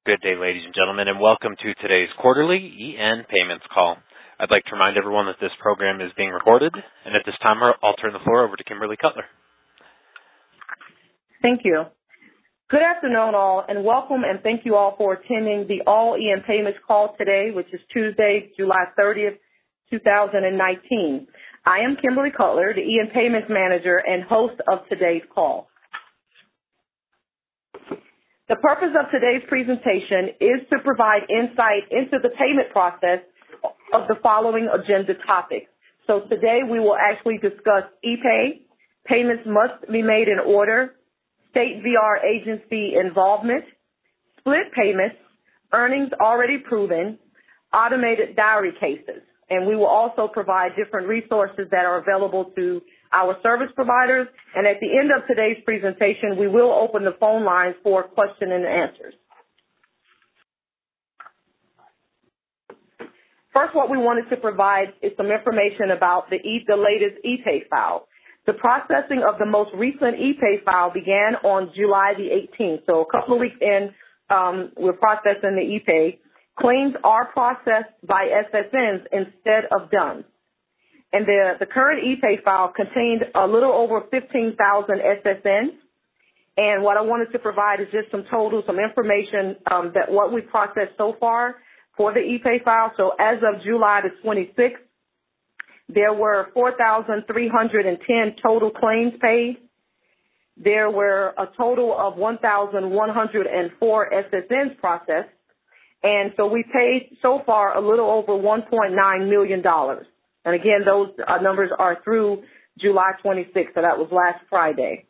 Good day, ladies and gentlemen, and welcome to today's quarterly EN Payments call. I'd like to remind everyone that this program is being recorded, and at this time I'll turn the floor over to Kimberly Cutler. Thank you. Good afternoon, all, and welcome, and thank you all for attending the All EN Payments call today, which is Tuesday, July 30th, 2019. I am Kimberly Cutler, the EN Payments Manager and host of today's call. The purpose of today's presentation is to provide insight into the payment process of the following agenda topics. So today we will actually discuss ePay, payments must be made in order, state VR agency involvement, split payments, earnings already proven, automated diary cases. And we will also provide different resources that are available to our service providers. And at the end of today's presentation, we will open the phone lines for question and answers. First, what we wanted to provide is some information about the latest ePay file. The processing of the most recent ePay file began on July the 18th. So a couple of weeks in, we're processing the ePay. Claims are processed by SSNs instead of DUNS. And the current ePay file contained a little over 15,000 SSNs. And what I wanted to provide is just some information that what we processed so far for the ePay file. So as of July the 26th, there were 4,310 total claims paid. There were a total of 1,104 SSNs processed. And so we paid so far a little over $1.9 million. And again, those numbers are through July 26th, so that was last Friday.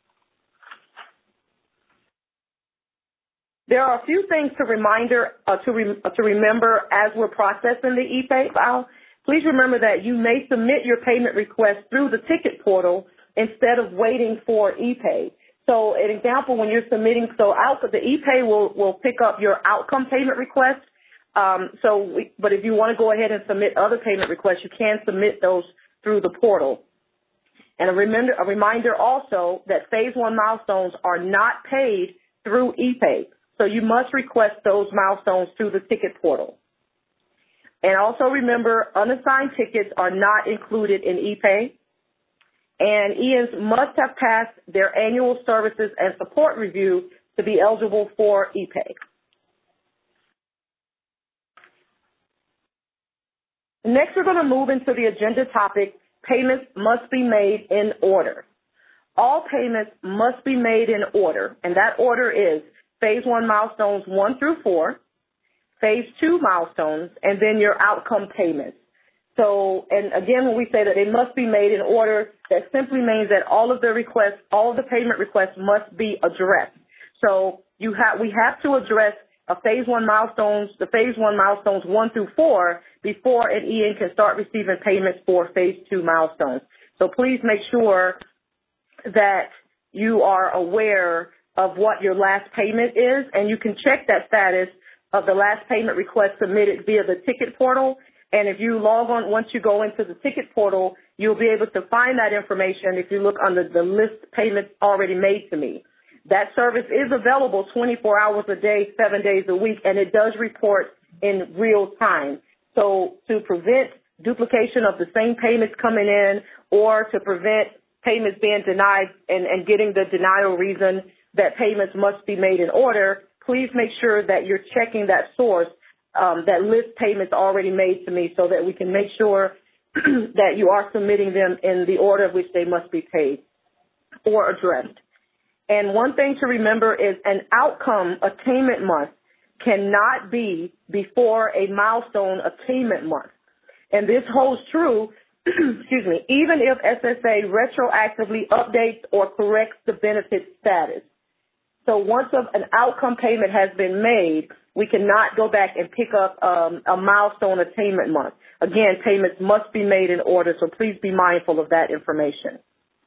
There are a few things to remember as we're processing the ePay file. Please remember that you may submit your payment request through the ticket portal instead of waiting for ePay. So an example, when you're submitting, the ePay will pick up your outcome payment request. But if you want to go ahead and submit other payment requests, you can submit those through the portal. And a reminder also that Phase 1 milestones are not paid through ePay. So you must request those milestones through the ticket portal. And also remember, unassigned tickets are not included in ePay. And ENs must have passed their annual services and support review to be eligible for ePay. Next, we're going to move into the agenda topic, payments must be made in order. All payments must be made in order, and that order is Phase 1 milestones 1 through 4, Phase 2 milestones, and then your outcome payments. So, and again, when we say that they must be made in order, that simply means that all of the payment requests must be addressed. So we have to address the Phase 1 milestones 1 through 4 before an EN can start receiving payments for Phase 2 milestones. So please make sure that you are aware of what your last payment is, and you can check that status of the last payment request submitted via the ticket portal. And if you log on, once you go into the ticket portal, you'll be able to find that information if you look under the list payments already made to me. That service is available 24 hours a day, 7 days a week, and it does report in real time. So to prevent duplication of the same payments coming in or to prevent payments being denied and getting the denial reason that payments must be made in order, please make sure that you're checking that source that list payments already made to me so that we can make sure that you are submitting them in the order of which they must be paid or addressed. And one thing to remember is an outcome attainment month cannot be before a milestone attainment month. And this holds true, even if SSA retroactively updates or corrects the benefit status. So once an outcome payment has been made, we cannot go back and pick up a milestone attainment month. Again, payments must be made in order, so please be mindful of that information.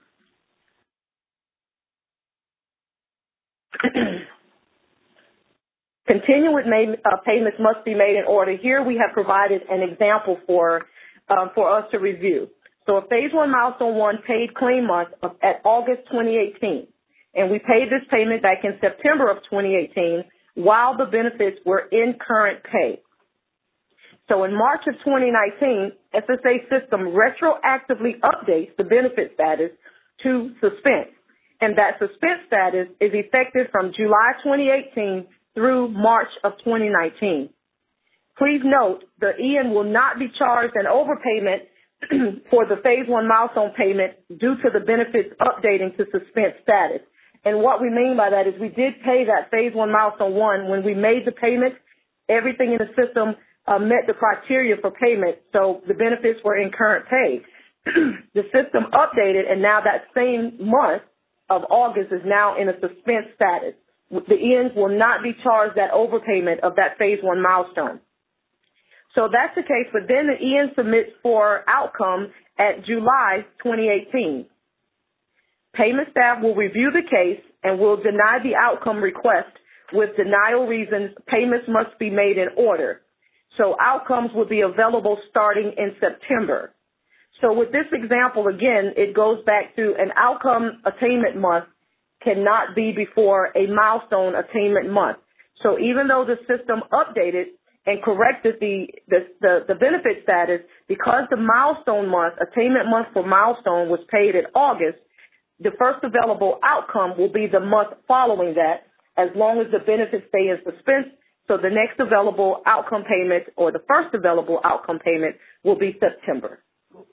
Continued payments must be made in order. Here we have provided an example for us to review. So a Phase 1 Milestone 1 paid claim month at August 2018, and we paid this payment back in September of 2018. while the benefits were in current pay. So in March of 2019, SSA system retroactively updates the benefit status to suspense, and that suspense status is effective from July 2018 through March of 2019. Please note, the EN will not be charged an overpayment for the Phase 1 milestone payment due to the benefits updating to suspense status. And what we mean by that is we did pay that Phase 1 milestone 1 when we made the payment. Everything in the system met the criteria for payment, so the benefits were in current pay. The system updated, and now that same month of August is now in a suspense status. The ENs will not be charged that overpayment of that Phase 1 milestone. So that's the case, but then the EN submits for outcome at July 2018. Payment staff will review the case and will deny the outcome request with denial reasons payments must be made in order. So outcomes will be available starting in September. So with this example, again, it goes back to an outcome attainment month cannot be before a milestone attainment month. So even though the system updated and corrected the benefit status, because the milestone month, attainment month for milestone was paid in August, the first available outcome will be the month following that, as long as the benefits stay in suspense. So the next available outcome payment, or the first available outcome payment, will be September.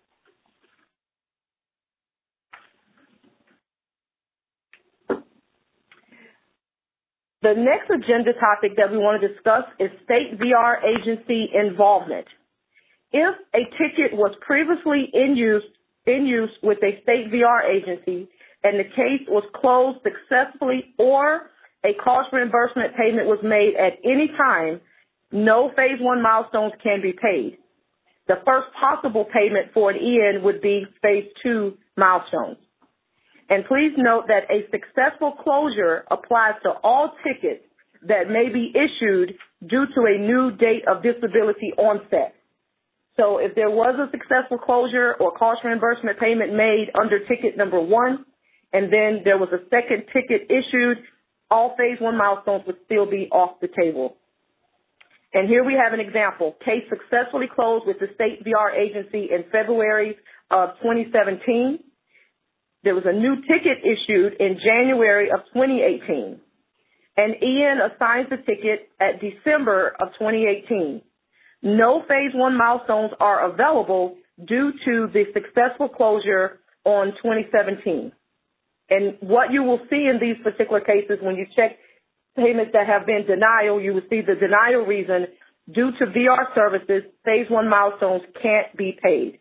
The next agenda topic that we want to discuss is state VR agency involvement. If a ticket was previously in use with a state VR agency and the case was closed successfully, or a cost reimbursement payment was made at any time, no Phase 1 milestones can be paid. The first possible payment for an EN would be Phase 2 milestones. And please note that a successful closure applies to all tickets that may be issued due to a new date of disability onset. So if there was a successful closure or cost reimbursement payment made under ticket number 1, and then there was a second ticket issued, all Phase 1 milestones would still be off the table. And here we have an example. Case successfully closed with the state VR agency in February of 2017. There was a new ticket issued in January of 2018. An EN assigns the ticket at December of 2018. No Phase 1 milestones are available due to the successful closure on 2017. And what you will see in these particular cases, when you check payments that have been denial, you will see the denial reason, due to VR services, Phase 1 milestones can't be paid.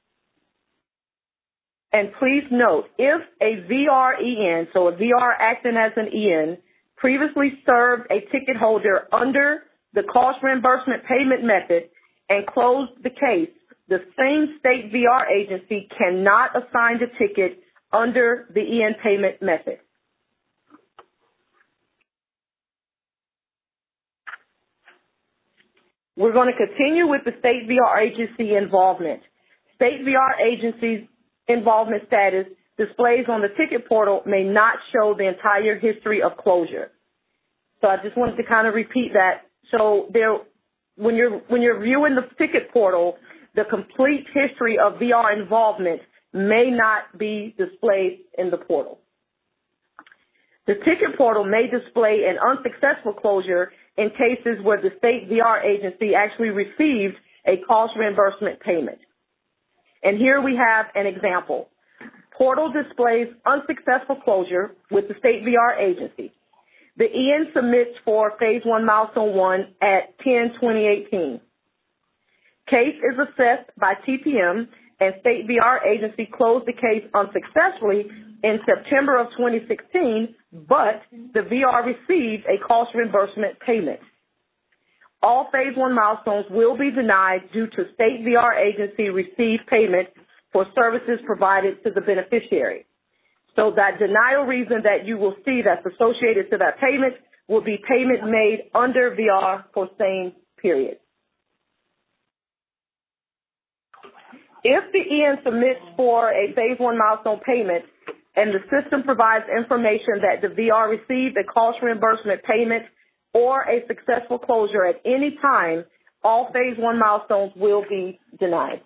And please note, if a VR EN, so a VR acting as an EN, previously served a ticket holder under the cost reimbursement payment method and closed the case, the same state VR agency cannot assign the ticket under the EN payment method. We're going to continue with the state VR agency involvement. State VR agency's involvement status displays on the ticket portal may not show the entire history of closure. So I just wanted to kind of repeat that. So when you're viewing the ticket portal, the complete history of VR involvement may not be displayed in the portal. The ticket portal may display an unsuccessful closure in cases where the state VR agency actually received a cost reimbursement payment. And here we have an example. Portal displays unsuccessful closure with the state VR agency. The EN submits for Phase 1 Milestone 1 at 10/2018. Case is assessed by TPM, and state VR agency closed the case unsuccessfully in September of 2016, but the VR received a cost reimbursement payment. All Phase 1 milestones will be denied due to state VR agency received payment for services provided to the beneficiary. So that denial reason that you will see that's associated to that payment will be payment made under VR for same period. If the EN submits for a Phase 1 milestone payment and the system provides information that the VR received a cost reimbursement payment or a successful closure at any time, all phase 1 milestones will be denied.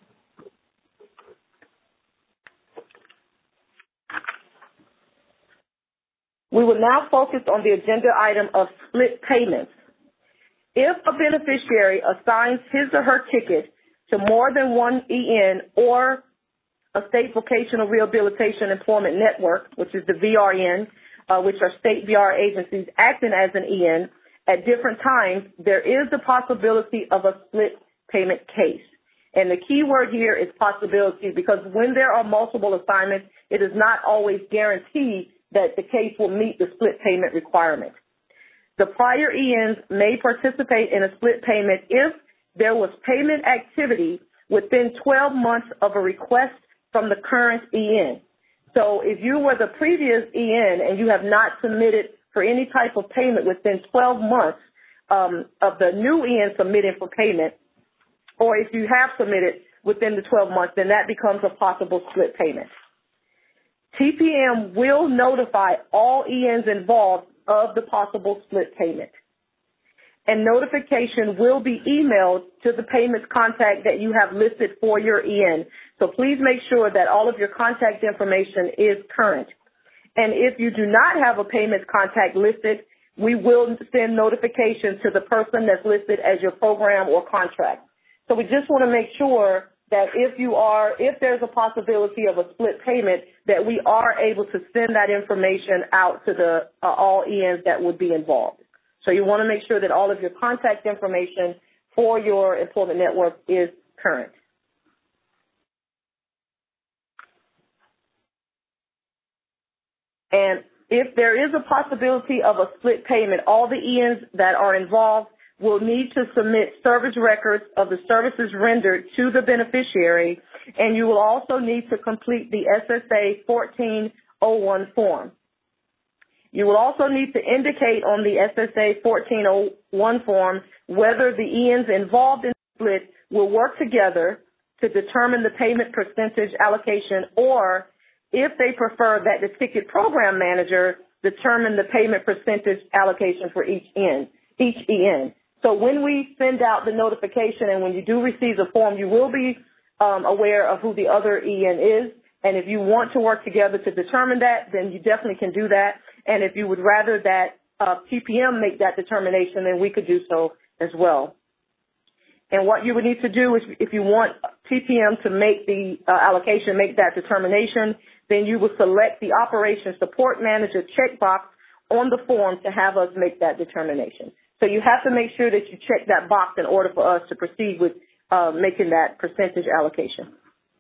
We will now focus on the agenda item of split payments. If a beneficiary assigns his or her ticket to more than one EN or a state vocational rehabilitation employment network, which is the VRN, which are state VR agencies acting as an EN, at different times, there is the possibility of a split payment case. And the key word here is possibility, because when there are multiple assignments, it is not always guaranteed that the case will meet the split payment requirement. The prior ENs may participate in a split payment if there was payment activity within 12 months of a request from the current EN. So if you were the previous EN and you have not submitted for any type of payment within 12 months of the new EN submitting for payment, or if you have submitted within the 12 months, then that becomes a possible split payment. TPM will notify all ENs involved of the possible split payment. And notification will be emailed to the payments contact that you have listed for your EN. So please make sure that all of your contact information is current. And if you do not have a payments contact listed, we will send notification to the person that's listed as your program or contract. So we just want to make sure that if there's a possibility of a split payment, that we are able to send that information out to the all ENs that would be involved. So you want to make sure that all of your contact information for your employment network is current. And if there is a possibility of a split payment, all the ENs that are involved will need to submit service records of the services rendered to the beneficiary, and you will also need to complete the SSA 1401 form. You will also need to indicate on the SSA 1401 form whether the ENs involved in the split will work together to determine the payment percentage allocation, or if they prefer that the ticket program manager determine the payment percentage allocation for each EN. So when we send out the notification and when you do receive the form, you will be aware of who the other EN is. And if you want to work together to determine that, then you definitely can do that. And if you would rather that TPM make that determination, then we could do so as well. And what you would need to do is, if you want TPM to make the allocation, make that determination, then you will select the Operations Support Manager checkbox on the form to have us make that determination. So you have to make sure that you check that box in order for us to proceed with making that percentage allocation.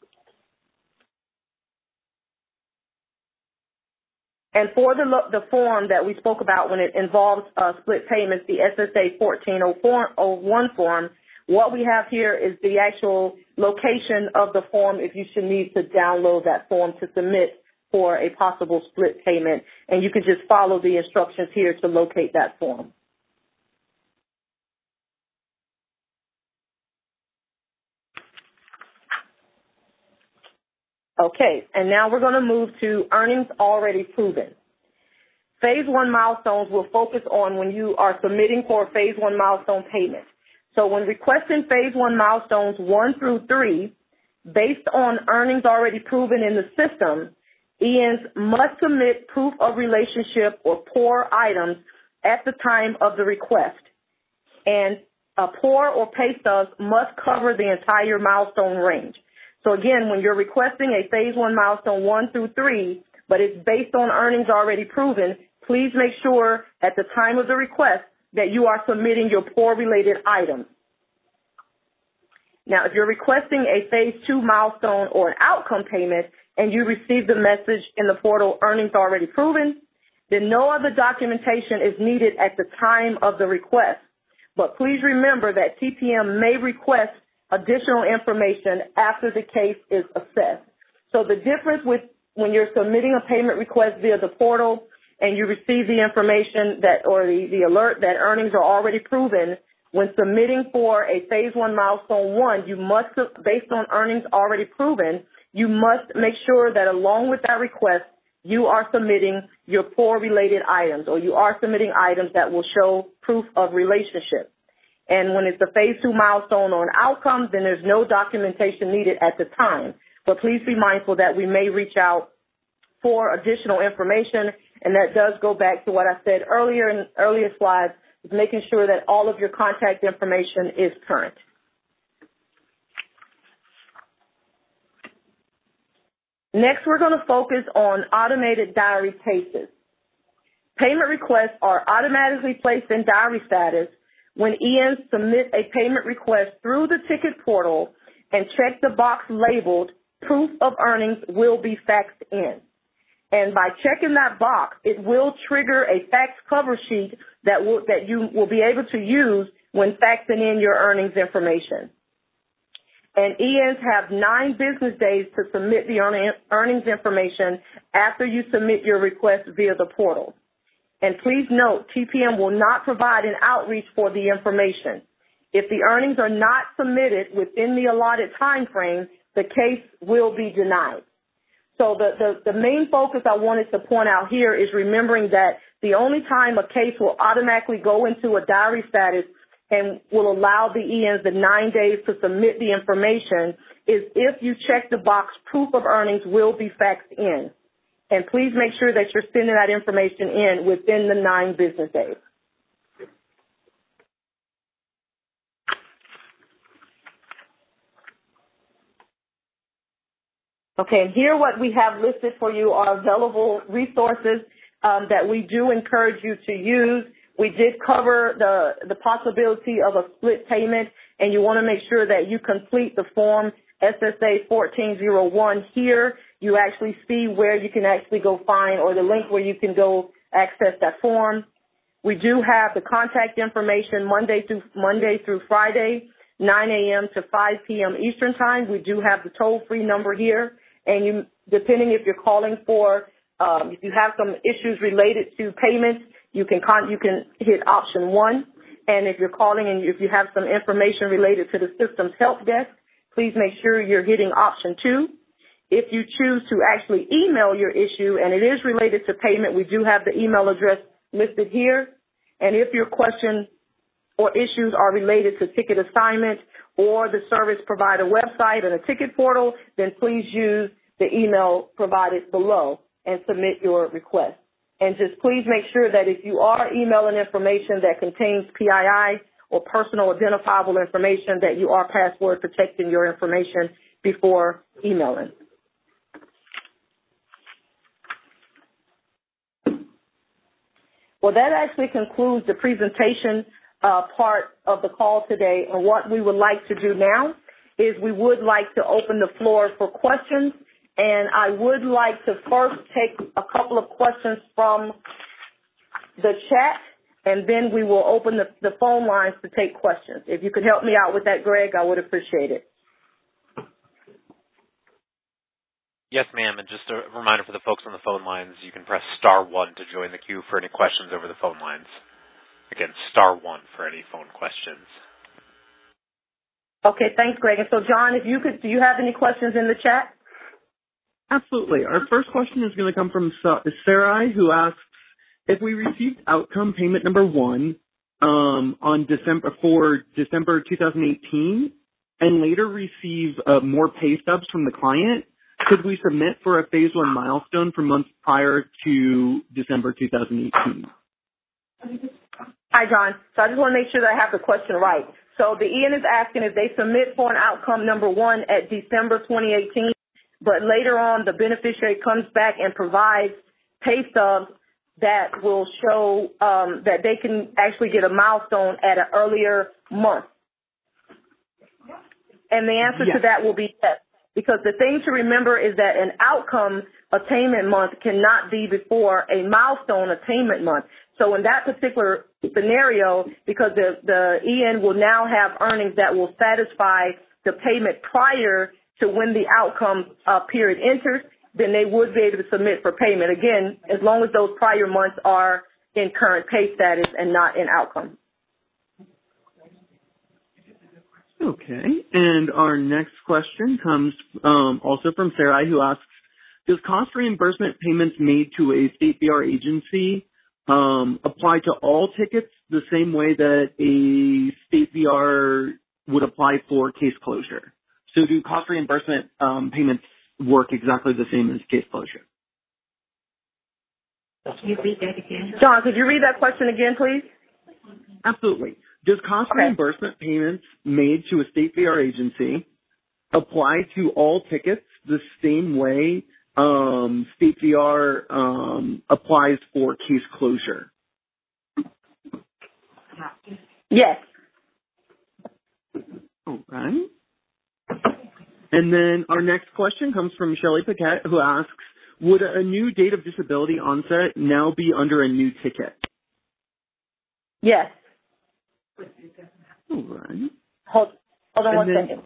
And for the form that we spoke about when it involves split payments, the SSA 1401 form, what we have here is the actual location of the form if you should need to download that form to submit for a possible split payment. And you can just follow the instructions here to locate that form. Okay, and now we're going to move to earnings already proven. Phase 1 milestones will focus on when you are submitting for a Phase 1 milestone payment. So when requesting Phase 1 milestones 1 through 3, based on earnings already proven in the system, ENs must submit proof of relationship or POR items at the time of the request. And a POR or pay stubs must cover the entire milestone range. So again, when you're requesting a Phase 1 milestone 1 through 3, but it's based on earnings already proven, please make sure at the time of the request that you are submitting your POR-related items. Now, if you're requesting a Phase 2 milestone or an outcome payment and you receive the message in the portal earnings already proven, then no other documentation is needed at the time of the request. But please remember that TPM may request additional information after the case is assessed. So the difference with when you're submitting a payment request via the portal and you receive the information that, or the alert that earnings are already proven, when submitting for a Phase 1 milestone 1, you must, based on earnings already proven, you must make sure that along with that request, you are submitting your POR-related items, or you are submitting items that will show proof of relationship. And when it's a phase 2 milestone or an outcome, then there's no documentation needed at the time. But please be mindful that we may reach out for additional information, and that does go back to what I said earlier in earlier slides, is making sure that all of your contact information is current. Next, we're going to focus on automated diary cases. Payment requests are automatically placed in diary status when ENs submit a payment request through the ticket portal and check the box labeled proof of earnings will be faxed in. And by checking that box, it will trigger a fax cover sheet that you will be able to use when faxing in your earnings information. And ENs have 9 business days to submit the earnings information after you submit your request via the portal. And please note, TPM will not provide an outreach for the information. If the earnings are not submitted within the allotted time frame, the case will be denied. So the main focus I wanted to point out here is remembering that the only time a case will automatically go into a diary status and will allow the ENs the 9 days to submit the information is if you check the box proof of earnings will be faxed in. And please make sure that you're sending that information in within the 9 business days. Okay, and here what we have listed for you are available resources that we do encourage you to use. We did cover the possibility of a split payment, and you want to make sure that you complete the form SSA 1401 here. You actually see where you can actually go find, or the link where you can go access that form. We do have the contact information Monday through Friday, 9 a.m. to 5 p.m. Eastern Time. We do have the toll-free number here, and you, depending if you're calling for, if you have some issues related to payments, you can hit option 1. And if you're calling and if you have some information related to the system's help desk, please make sure you're hitting option 2. If you choose to actually email your issue and it is related to payment, we do have the email address listed here. And if your question or issues are related to ticket assignment or the service provider website and a ticket portal, then please use the email provided below and submit your request. And just please make sure that if you are emailing information that contains PII or personal identifiable information, that you are password protecting your information before emailing. Well, that actually concludes the presentation part of the call today. And what we would like to do now is we would like to open the floor for questions. And I would like to first take a couple of questions from the chat, and then we will open the phone lines to take questions. If you could help me out with that, Greg, I would appreciate it. Yes, ma'am. And just a reminder for the folks on the phone lines, you can press *1 to join the queue for any questions over the phone lines. Again, *1 for any phone questions. Okay, thanks, Greg. And so, John, if you could, do you have any questions in the chat? Absolutely. Our first question is going to come from Sarai, who asks, if we received outcome payment number 1 on December 2018 and later receive more pay stubs from the client, could we submit for a phase 1 milestone for months prior to December 2018? Hi, John. So I just want to make sure that I have the question right. So the EN is asking if they submit for an outcome number 1 at December 2018, but later on the beneficiary comes back and provides pay stubs that will show that they can actually get a milestone at an earlier month. And the answer to that will be yes. Because the thing to remember is that an outcome attainment month cannot be before a milestone attainment month. So in that particular scenario, because the EN will now have earnings that will satisfy the payment prior to when the outcome period enters, then they would be able to submit for payment. Again, as long as those prior months are in current pay status and not in outcome. Okay, and our next question comes also from Sarai, who asks, Does cost reimbursement payments made to a state VR agency apply to all tickets the same way that a state VR would apply for case closure? So do cost reimbursement payments work exactly the same as case closure? Can you read that again? John, could you read that question again, please? Absolutely. Does cost reimbursement payments made to a state VR agency apply to all tickets the same way state VR applies for case closure? Yes. All right. And then our next question comes from Shelley Paquette, who asks, would a new date of disability onset now be under a new ticket? Yes. All right. Hold on one second.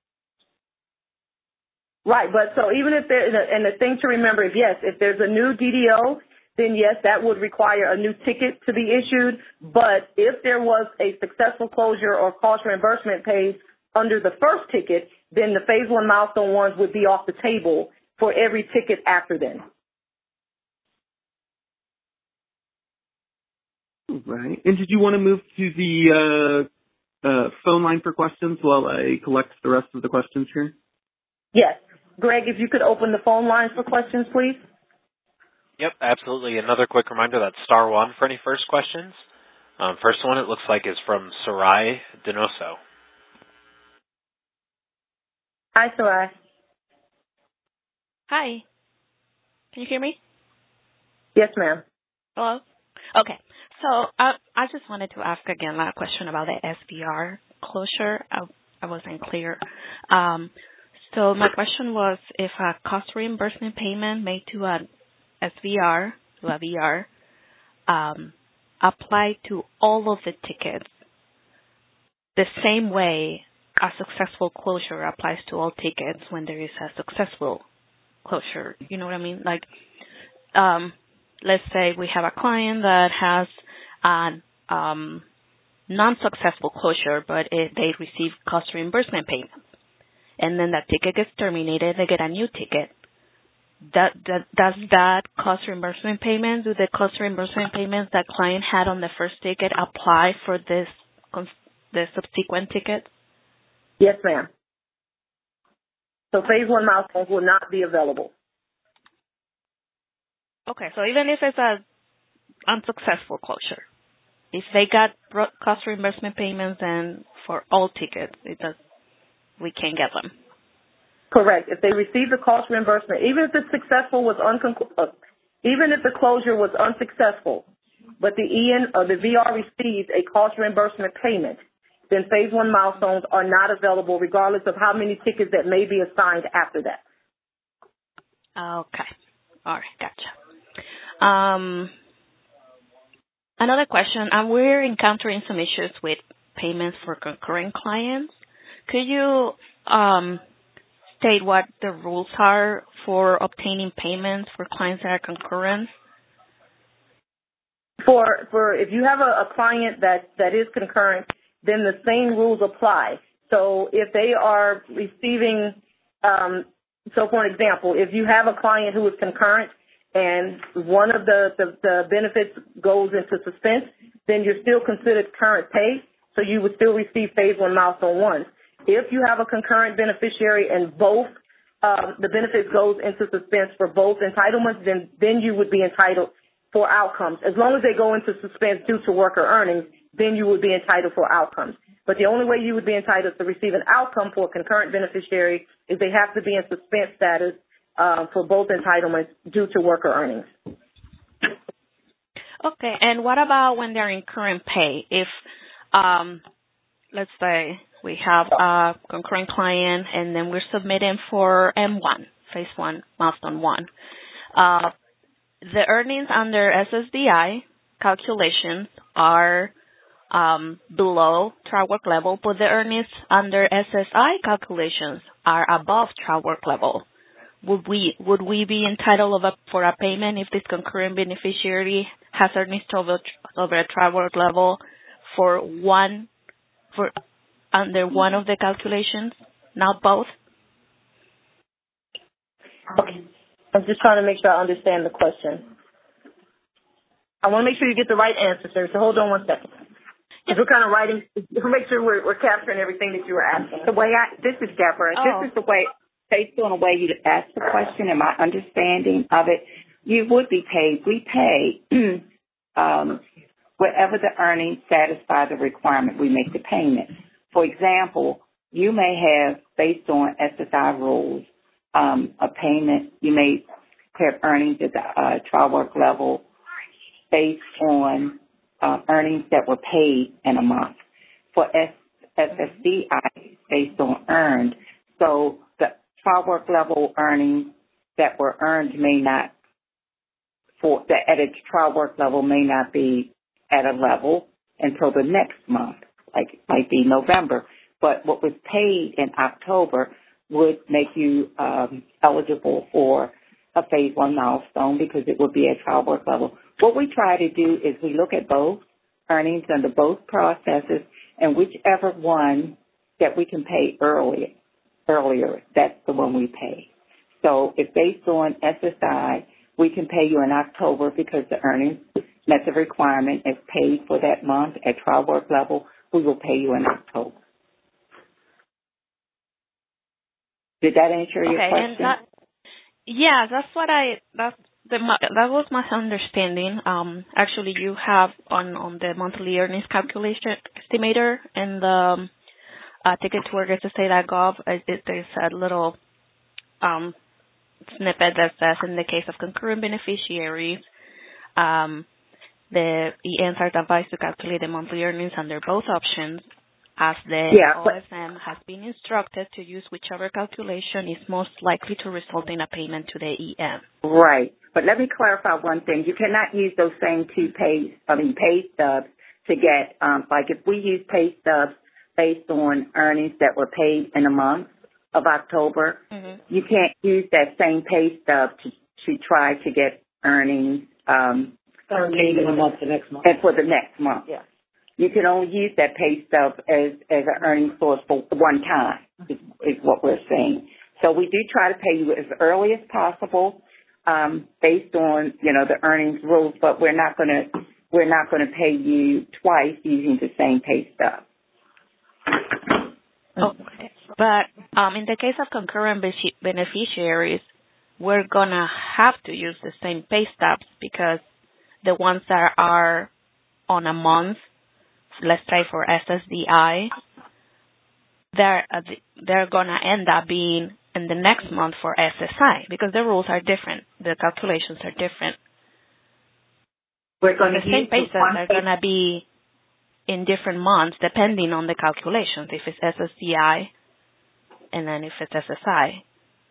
Right, but so even if there, and the thing to remember is, yes, if there's a new DDO, then yes, that would require a new ticket to be issued. But if there was a successful closure or cost reimbursement paid under the first ticket, then the phase 1 milestone ones would be off the table for every ticket after then. All right. And did you want to move to the phone line for questions while I collect the rest of the questions here? Yes. Greg, if you could open the phone lines for questions, please. Yep, absolutely. Another quick reminder, that's star one for any first questions. First one, it looks like, is from Sarai Denoso. Hi, Sarai. Hi. Can you hear me? Yes, ma'am. Hello? Okay. So I just wanted to ask again a question about the SVR closure. I wasn't clear. So my question was, if a cost reimbursement payment made to an SVR, to a VR, applied to all of the tickets the same way a successful closure applies to all tickets when there is a successful closure. You know what I mean? Like, let's say we have a client that has a non-successful closure, but they receive cost reimbursement payments. And then that ticket gets terminated, they get a new ticket. Does that cost reimbursement payment, do the cost reimbursement payments that client had on the first ticket apply for the subsequent ticket? Yes, ma'am. So phase 1 milestones will not be available. Okay, so even if it's an unsuccessful closure, if they got cost reimbursement payments, then for all tickets, we can't get them. Correct. If they receive the cost reimbursement, even if the closure was unsuccessful, but the EN or the VR received a cost reimbursement payment, then phase 1 milestones are not available regardless of how many tickets that may be assigned after that. Okay. All right. Gotcha. Another question. We're encountering some issues with payments for concurrent clients. Could you state what the rules are for obtaining payments for clients that are concurrent? For if you have a client that is concurrent, then the same rules apply. So if they are receiving, so for an example, if you have a client who is concurrent and one of the benefits goes into suspense, then you're still considered current pay, so you would still receive phase 1 milestone 1. If you have a concurrent beneficiary and both the benefits goes into suspense for both entitlements, then you would be entitled for outcomes. As long as they go into suspense due to worker earnings, then you would be entitled for outcomes. But the only way you would be entitled to receive an outcome for a concurrent beneficiary is they have to be in suspense status for both entitlements due to worker earnings. Okay, and what about when they're in current pay? If, let's say, we have a concurrent client and then we're submitting for M1, phase 1, milestone 1. The earnings under SSDI calculations are below trial work level, but the earnings under SSI calculations are above trial work level. Would we be entitled for a payment if this concurrent beneficiary has earnings over a trial work level under one of the calculations, not both? Okay. I'm just trying to make sure I understand the question. I want to make sure you get the right answer, sir. So hold on one second. Because we're kind of writing, make sure we're capturing everything that you were asking. This is Deborah. This is the way, based on the way you asked the question and my understanding of it, you would be paid. We pay whatever the earnings satisfy the requirement, we make the payment. For example, you may have, based on SSI rules, a payment, you may have earnings at the trial work level based on earnings that were paid in a month. For SSDI, based on earned. So the trial work level earnings that were earned may not, at a trial work level may not be at a level until the next month, like it might be November. But what was paid in October would make you eligible for a phase 1 milestone because it would be at trial work level. What we try to do is we look at both earnings under both processes, and whichever one that we can pay earlier, that's the one we pay. So if based on SSI, we can pay you in October because the earnings met the requirement as paid for that month at trial work level, we will pay you in October. Did that answer your question? That was my understanding. Actually, you have on the monthly earnings calculation estimator in the ticket to work.ssa.gov, there's a little snippet that says in the case of concurrent beneficiaries, the ENs are advised to calculate the monthly earnings under both options, as the OSM has been instructed to use whichever calculation is most likely to result in a payment to the EN. Right. But let me clarify one thing. You cannot use those same pay stubs to get, like if we use pay stubs based on earnings that were paid in the month of October, you can't use that same pay stub to try to get earnings paid in a month the next month. And for the next month. Yeah. You can only use that pay stub as an earnings source for one time, is what we're saying. So we do try to pay you as early as possible, based on, the earnings rules, but we're not gonna pay you twice using the same pay stub. Okay. But in the case of concurrent beneficiaries, we're gonna have to use the same pay stubs because the ones that are on a month, let's say for SSDI, they're gonna end up being in the next month for SSI because the rules are different, the calculations are different. We're going the same pay stubs are gonna be in different months depending on the calculations. If it's SSDI, and then if it's SSI.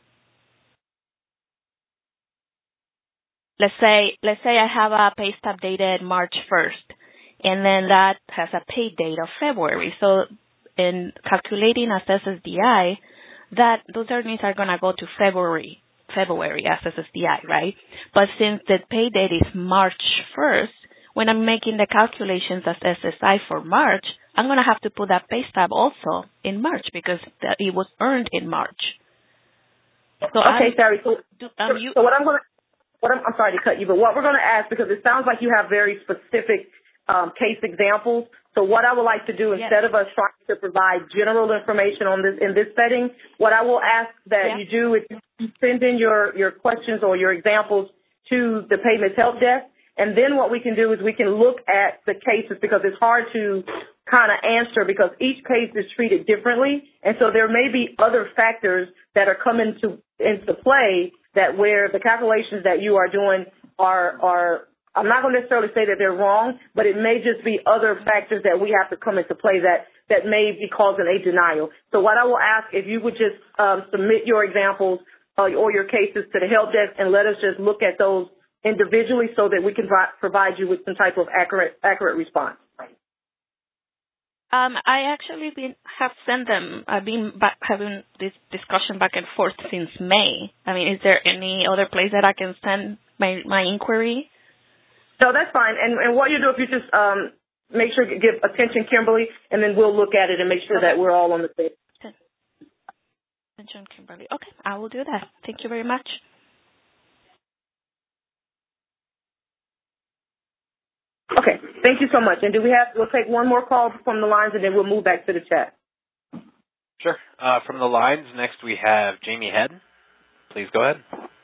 Let's say I have a pay stub dated March 1st, and then that has a pay date of February. So in calculating as SSDI, those earnings are going to go to February as SSDI, right? But since the pay date is March 1st, when I'm making the calculations as SSI for March, I'm going to have to put that pay stub also in March because it was earned in March. So okay, sorry. So I'm sorry to cut you, but what we're going to ask, because it sounds like you have very specific case examples. So what I would like to do, instead of us trying to provide general information on this in this setting, what I will ask that you do is you send in your questions or your examples to the Payments Help Desk, and then what we can do is we can look at the cases because it's hard to kind of answer because each case is treated differently, and so there may be other factors that are coming into play that where the calculations that you are doing are I'm not going to necessarily say that they're wrong, but it may just be other factors that we have to come into play that may be causing a denial. So what I will ask, if you would just submit your examples or your cases to the help desk and let us just look at those individually so that we can provide you with some type of accurate response. I actually have sent them. I've been having this discussion back and forth since May. I mean, is there any other place that I can send my inquiry? No, that's fine. And what you do, if you just make sure to give attention, Kimberly, and then we'll look at it and make sure that we're all on the same. Attention, Kimberly. Okay, I will do that. Thank you very much. Okay, thank you so much. And we'll take one more call from the lines and then we'll move back to the chat. Sure. From the lines, next we have Jamie Head. Please go ahead.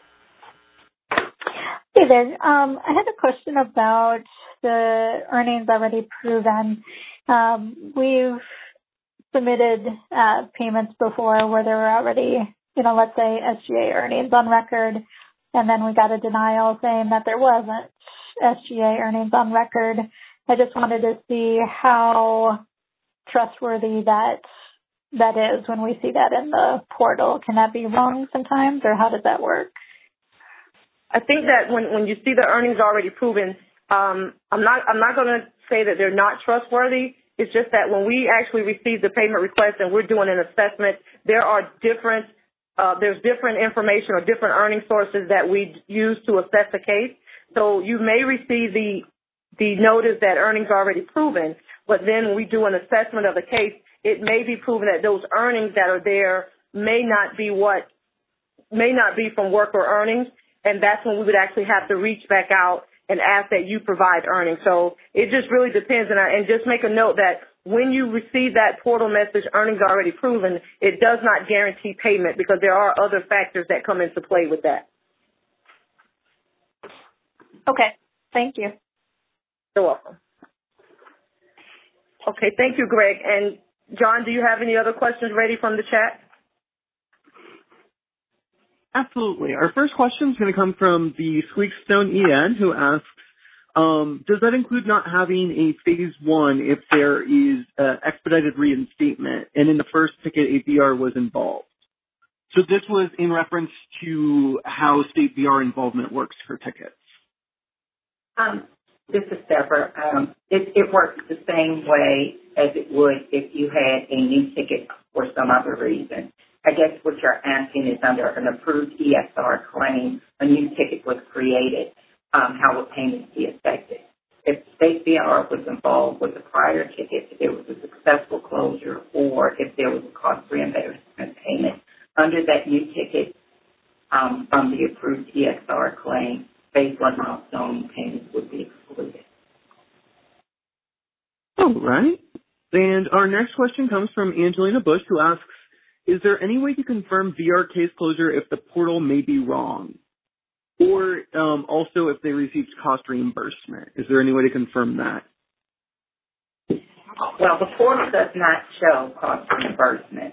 Hey there. I had a question about the earnings already proven. We've submitted payments before where there were already, let's say SGA earnings on record, and then we got a denial saying that there wasn't SGA earnings on record. I just wanted to see how trustworthy that is when we see that in the portal. Can that be wrong sometimes, or how does that work? I think that when you see the earnings already proven, I'm not going to say that they're not trustworthy. It's just that when we actually receive the payment request and we're doing an assessment, there's different information or different earning sources that we use to assess the case. So you may receive the notice that earnings are already proven, but then when we do an assessment of the case, it may be proven that those earnings that are there may not be from work or earnings, and that's when we would actually have to reach back out and ask that you provide earnings. So it just really depends, and just make a note that when you receive that portal message, earnings are already proven, it does not guarantee payment because there are other factors that come into play with that. Okay, thank you. You're welcome. Okay, thank you, Greg. And John, do you have any other questions ready from the chat? Absolutely. Our first question is going to come from the Squeakstone EN, who asks, does that include not having a phase one if there is expedited reinstatement and in the first ticket APR was involved? So this was in reference to how state VR involvement works for tickets. This is Deborah. It works the same way as it would if you had a new ticket for some other reason. I guess what you're asking is under an approved ESR claim, a new ticket was created, how would payments be affected? If state VR was involved with the prior ticket, if there was a successful closure, or if there was a cost reimbursement payment under that new ticket from the approved ESR claim, phase one milestone payments would be excluded. All right. And our next question comes from Angelina Bush, who asks, is there any way to confirm VR case closure if the portal may be wrong? Or also if they received cost reimbursement? Is there any way to confirm that? Well, the portal does not show cost reimbursement.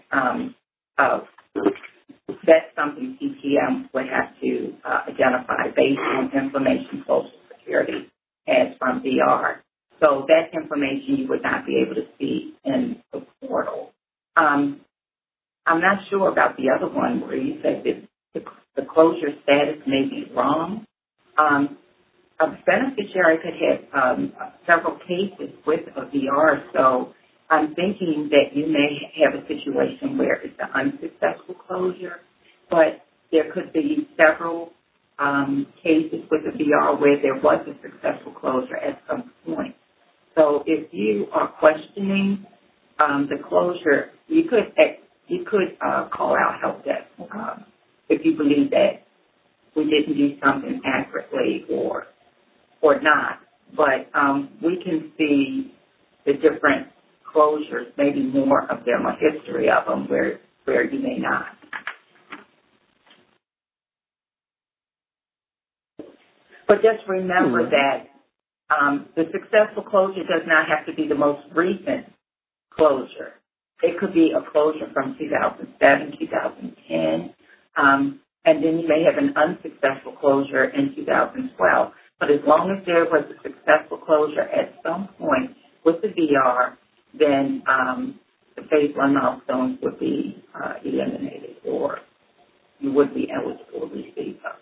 That's something CTM would have to identify based on information Social Security has from VR. So that information you would not be able to see in the portal. I'm not sure about the other one where you said that the closure status may be wrong. A beneficiary could have several cases with a VR, so I'm thinking that you may have a situation where it's an unsuccessful closure, but there could be several cases with a VR where there was a successful closure at some point. So if you are questioning the closure, you could call out help desk if you believe that we didn't do something accurately or not. But we can see the different closures, maybe more of them, a history of them where you may not. But just remember that the successful closure does not have to be the most recent closure. It could be a closure from 2007, 2010, and then you may have an unsuccessful closure in 2012. But as long as there was a successful closure at some point with the VR, then the phase one milestones would be eliminated, or you would be eligible to receive those.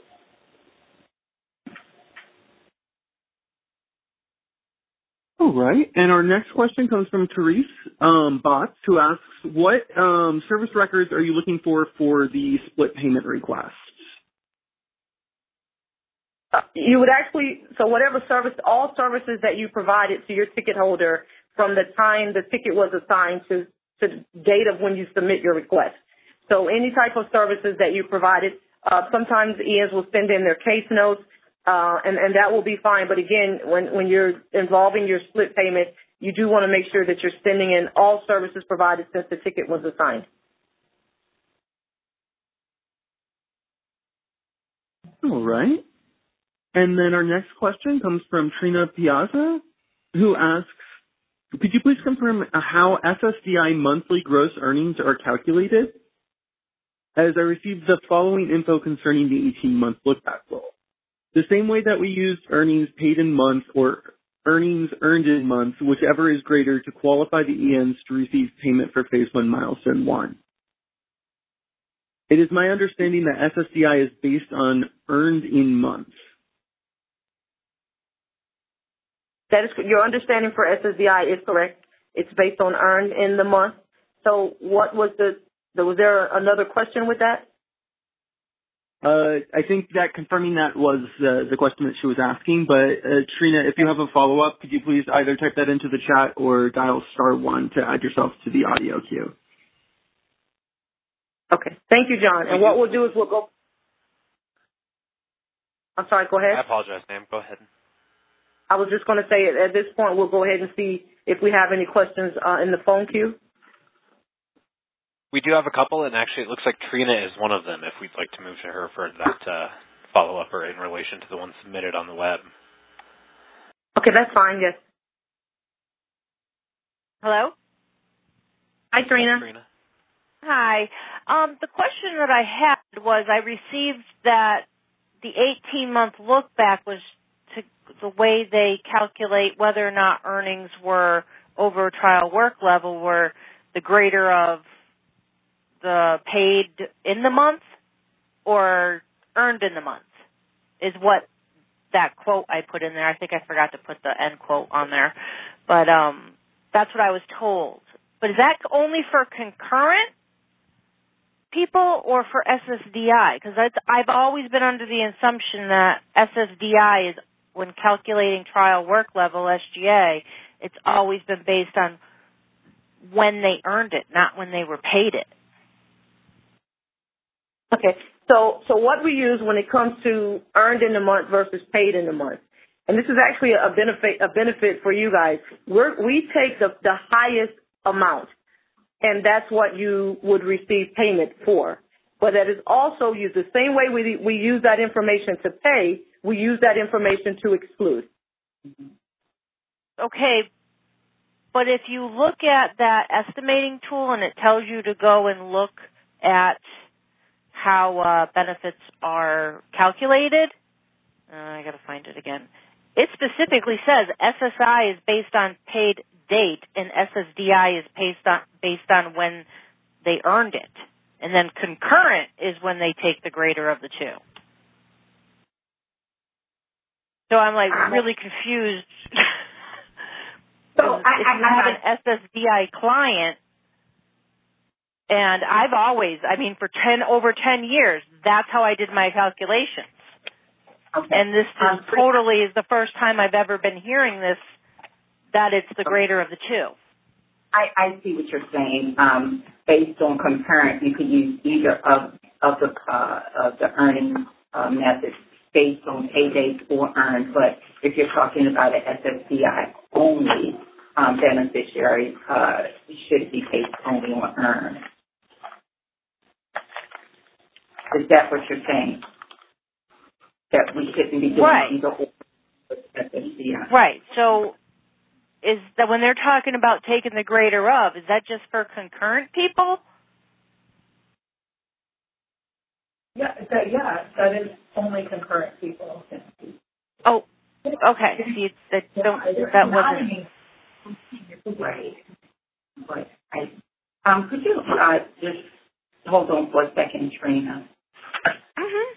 All right. And our next question comes from Therese Botts, who asks, what service records are you looking for the split payment request? You would actually, so whatever service, all services that you provided to your ticket holder from the time the ticket was assigned to the date of when you submit your request. So any type of services that you provided, sometimes ENs will send in their case notes. and that will be fine. But again, when you're involving your split payment, you do want to make sure that you're sending in all services provided since the ticket was assigned. All right. And then our next question comes from Trina Piazza, who asks, could you please confirm how SSDI monthly gross earnings are calculated? As I received the following info concerning the 18-month look-back rule. The same way that we used earnings paid in months or earnings earned in months, whichever is greater to qualify the ENs to receive payment for Phase 1 Milestone 1. It is my understanding that SSDI is based on earned in months. That is, your understanding for SSDI is correct. It's based on earned in the month. So what was was there another question with that? I think that confirming that was the question that she was asking, but Trina, if you have a follow-up, could you please either type that into the chat or dial *1 to add yourself to the audio queue? Okay. Thank you, John. And what we'll do is we'll go. I'm sorry, go ahead. I apologize, ma'am. Go ahead. I was just going to say at this point we'll go ahead and see if we have any questions in the phone queue. We do have a couple, and actually it looks like Trina is one of them, if we'd like to move to her for that follow-up or in relation to the one submitted on the web. Okay, that's fine, yes. Hello? Hi, Trina. Hi, Trina. Hi. The question that I had was I received that the 18-month look back was to the way they calculate whether or not earnings were over trial work level were the greater of the paid in the month or earned in the month is what that quote I put in there. I think I forgot to put the end quote on there. But that's what I was told. But is that only for concurrent people or for SSDI? Because I've always been under the assumption that SSDI is, when calculating trial work level, SGA, it's always been based on when they earned it, not when they were paid it. Okay, so what we use when it comes to earned in the month versus paid in the month, and this is actually a benefit for you guys. We take the highest amount, and that's what you would receive payment for. But that is also used the same way we use that information to pay. We use that information to exclude. Okay, but if you look at that estimating tool and it tells you to go and look at how benefits are calculated, I got to find it again. It specifically says SSI is based on paid date and SSDI is based on when they earned it. And then concurrent is when they take the greater of the two. So I'm like really confused. So if you have an SSDI client, and I've always, for over 10 years, that's how I did my calculations. Okay. And this totally is the first time I've ever been hearing this, that it's the greater of the two. I see what you're saying. Based on concurrent, you could use either of the earning methods based on pay dates or earned. But if you're talking about an SSDI only beneficiary, should be based only on earned. Is that what you're saying? That we shouldn't be doing either or with SSDI? Right. So is that when they're talking about taking the greater of, is that just for concurrent people? Yeah, that is only concurrent people. Oh, okay. See, that wasn't right. But could you just hold on for a second, Trina? Mm-hmm.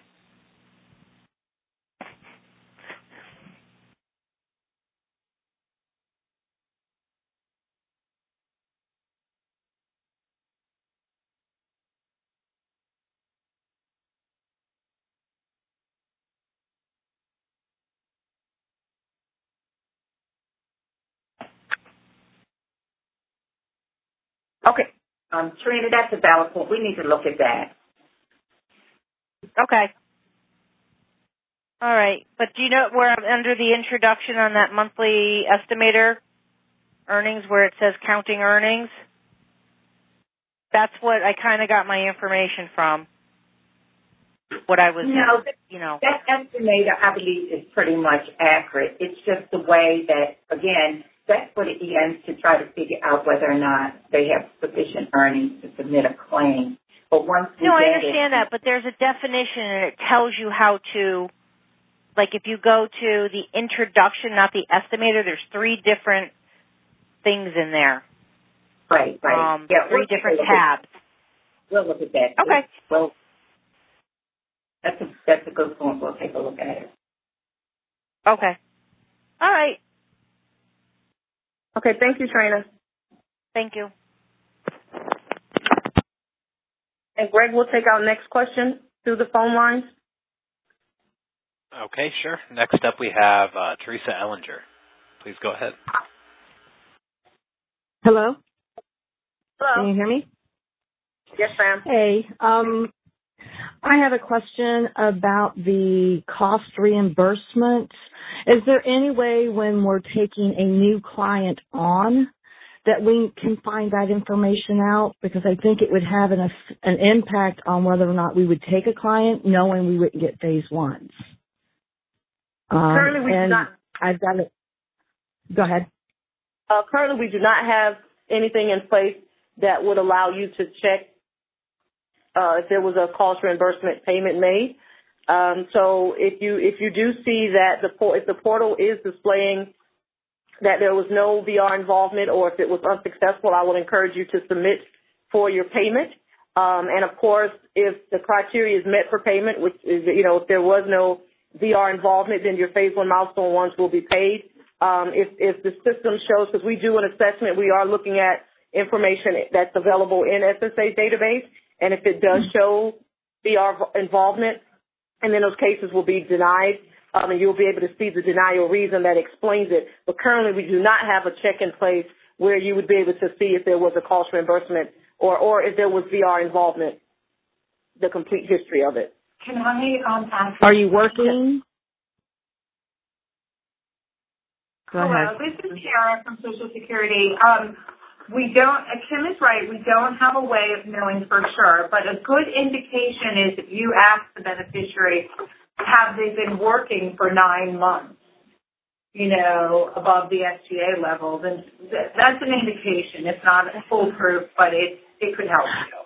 Okay. Trina, that's a valid point. We need to look at that. Okay. All right. But do you know where I'm under the introduction on that monthly estimator earnings where it says counting earnings? That's what I kind of got my information from. What I was, that estimator, I believe, is pretty much accurate. It's just the way that, again, that's what it ends to try to figure out whether or not they have sufficient earnings to submit a claim. But once we I understand that, but there's a definition and it tells you how to, like if you go to the introduction, not the estimator, there's 3 different things in there. Right. 3 different tabs. We'll look at that. Okay. Well, that's a good point. We'll take a look at it. Okay. All right. Okay, thank you, Trina. Thank you. And Greg, we'll take our next question through the phone lines. Okay, sure. Next up we have Teresa Ellinger. Please go ahead. Hello? Hello. Can you hear me? Yes, ma'am. Hey, I have a question about the cost reimbursement. Is there any way when we're taking a new client on that we can find that information out? Because I think it would have an impact on whether or not we would take a client knowing we wouldn't get phase ones. Currently, we do not. I've got it. Go ahead. Currently, we do not have anything in place that would allow you to check if there was a cost reimbursement payment made. So if you do see that if the portal is displaying that there was no VR involvement or if it was unsuccessful, I would encourage you to submit for your payment. And of course, if the criteria is met for payment, which is, if there was no VR involvement, then your phase 1 milestone ones will be paid. If the system shows, because we do an assessment, we are looking at information that's available in SSA's database. And if it does show VR involvement, and then those cases will be denied, and you'll be able to see the denial reason that explains it. But currently, we do not have a check in place where you would be able to see if there was a cost reimbursement or if there was VR involvement, the complete history of it. Can I ask? Are you working? Go ahead. Hello, this is Kara from Social Security. Kim is right, we don't have a way of knowing for sure, but a good indication is if you ask the beneficiary, have they been working for 9 months, above the SGA level, then that's an indication. It's not foolproof, but it could help you.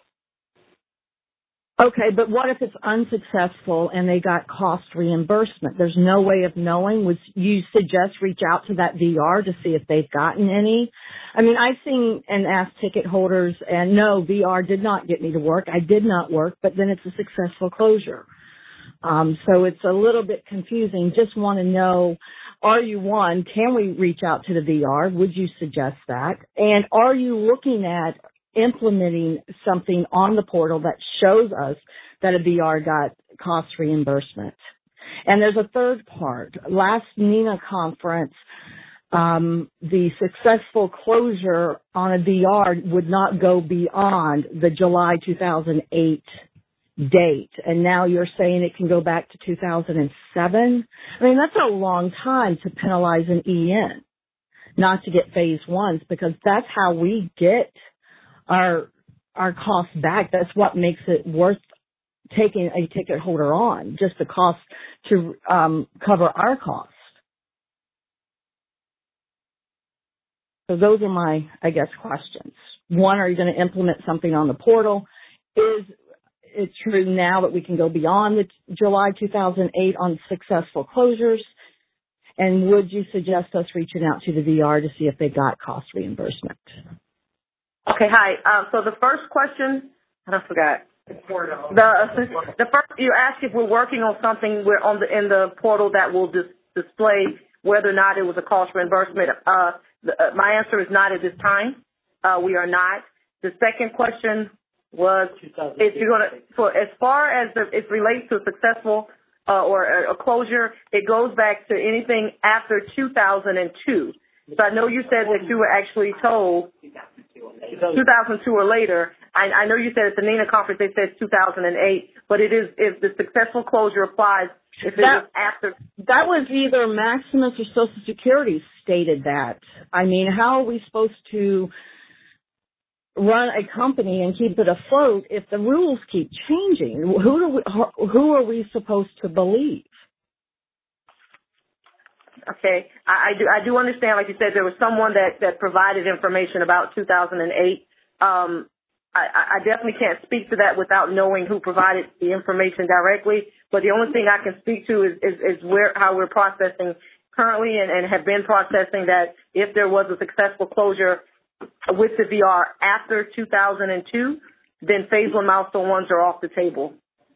Okay, but what if it's unsuccessful and they got cost reimbursement? There's no way of knowing. Would you suggest reach out to that VR to see if they've gotten any? I mean, I've seen and asked ticket holders, and no, VR did not get me to work. I did not work, but then it's a successful closure. So it's a little bit confusing. Just want to know, can we reach out to the VR? Would you suggest that? And are you looking at implementing something on the portal that shows us that a VR got cost reimbursement? And there's a third part. Last NENA conference, the successful closure on a VR would not go beyond the July 2008 date. And now you're saying it can go back to 2007? I mean, that's a long time to penalize an EN not to get phase ones, because that's how we get our costs back. That's what makes it worth taking a ticket holder on, just the cost to cover our costs. So those are my, questions. One, are you going to implement something on the portal? Is it true now that we can go beyond the July 2008 on successful closures? And would you suggest us reaching out to the VR to see if they got cost reimbursement? Okay, hi. So the first question, I forgot. The portal. The first, you asked if we're working on something in the portal that will display whether or not it was a cost reimbursement. My answer is not at this time. We are not. The second question was if you're going to, as far as it relates to a successful or a closure, it goes back to anything after 2002. So I know you said that you were actually told 2002 or later. I know you said at the NENA conference they said 2008, but it is, if the successful closure applies, if it was after. That was either Maximus or Social Security stated that. I mean, how are we supposed to run a company and keep it afloat if the rules keep changing? Who are we supposed to believe? Okay, I do understand. Like you said, there was someone that provided information about 2008. I definitely can't speak to that without knowing who provided the information directly. But the only thing I can speak to is how we're processing currently and have been processing that if there was a successful closure with the VR after 2002, then phase 1 milestone 1s are off the table.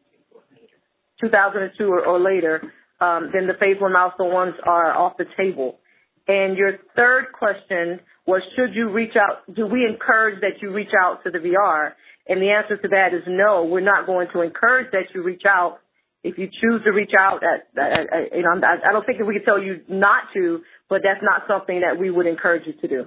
2002 or later, then the phase 1 milestone 1s are off the table. And your third question was, should you reach out? Do we encourage that you reach out to the VR? And the answer to that is no. We're not going to encourage that you reach out. If you choose to reach out, I don't think that we can tell you not to, but that's not something that we would encourage you to do.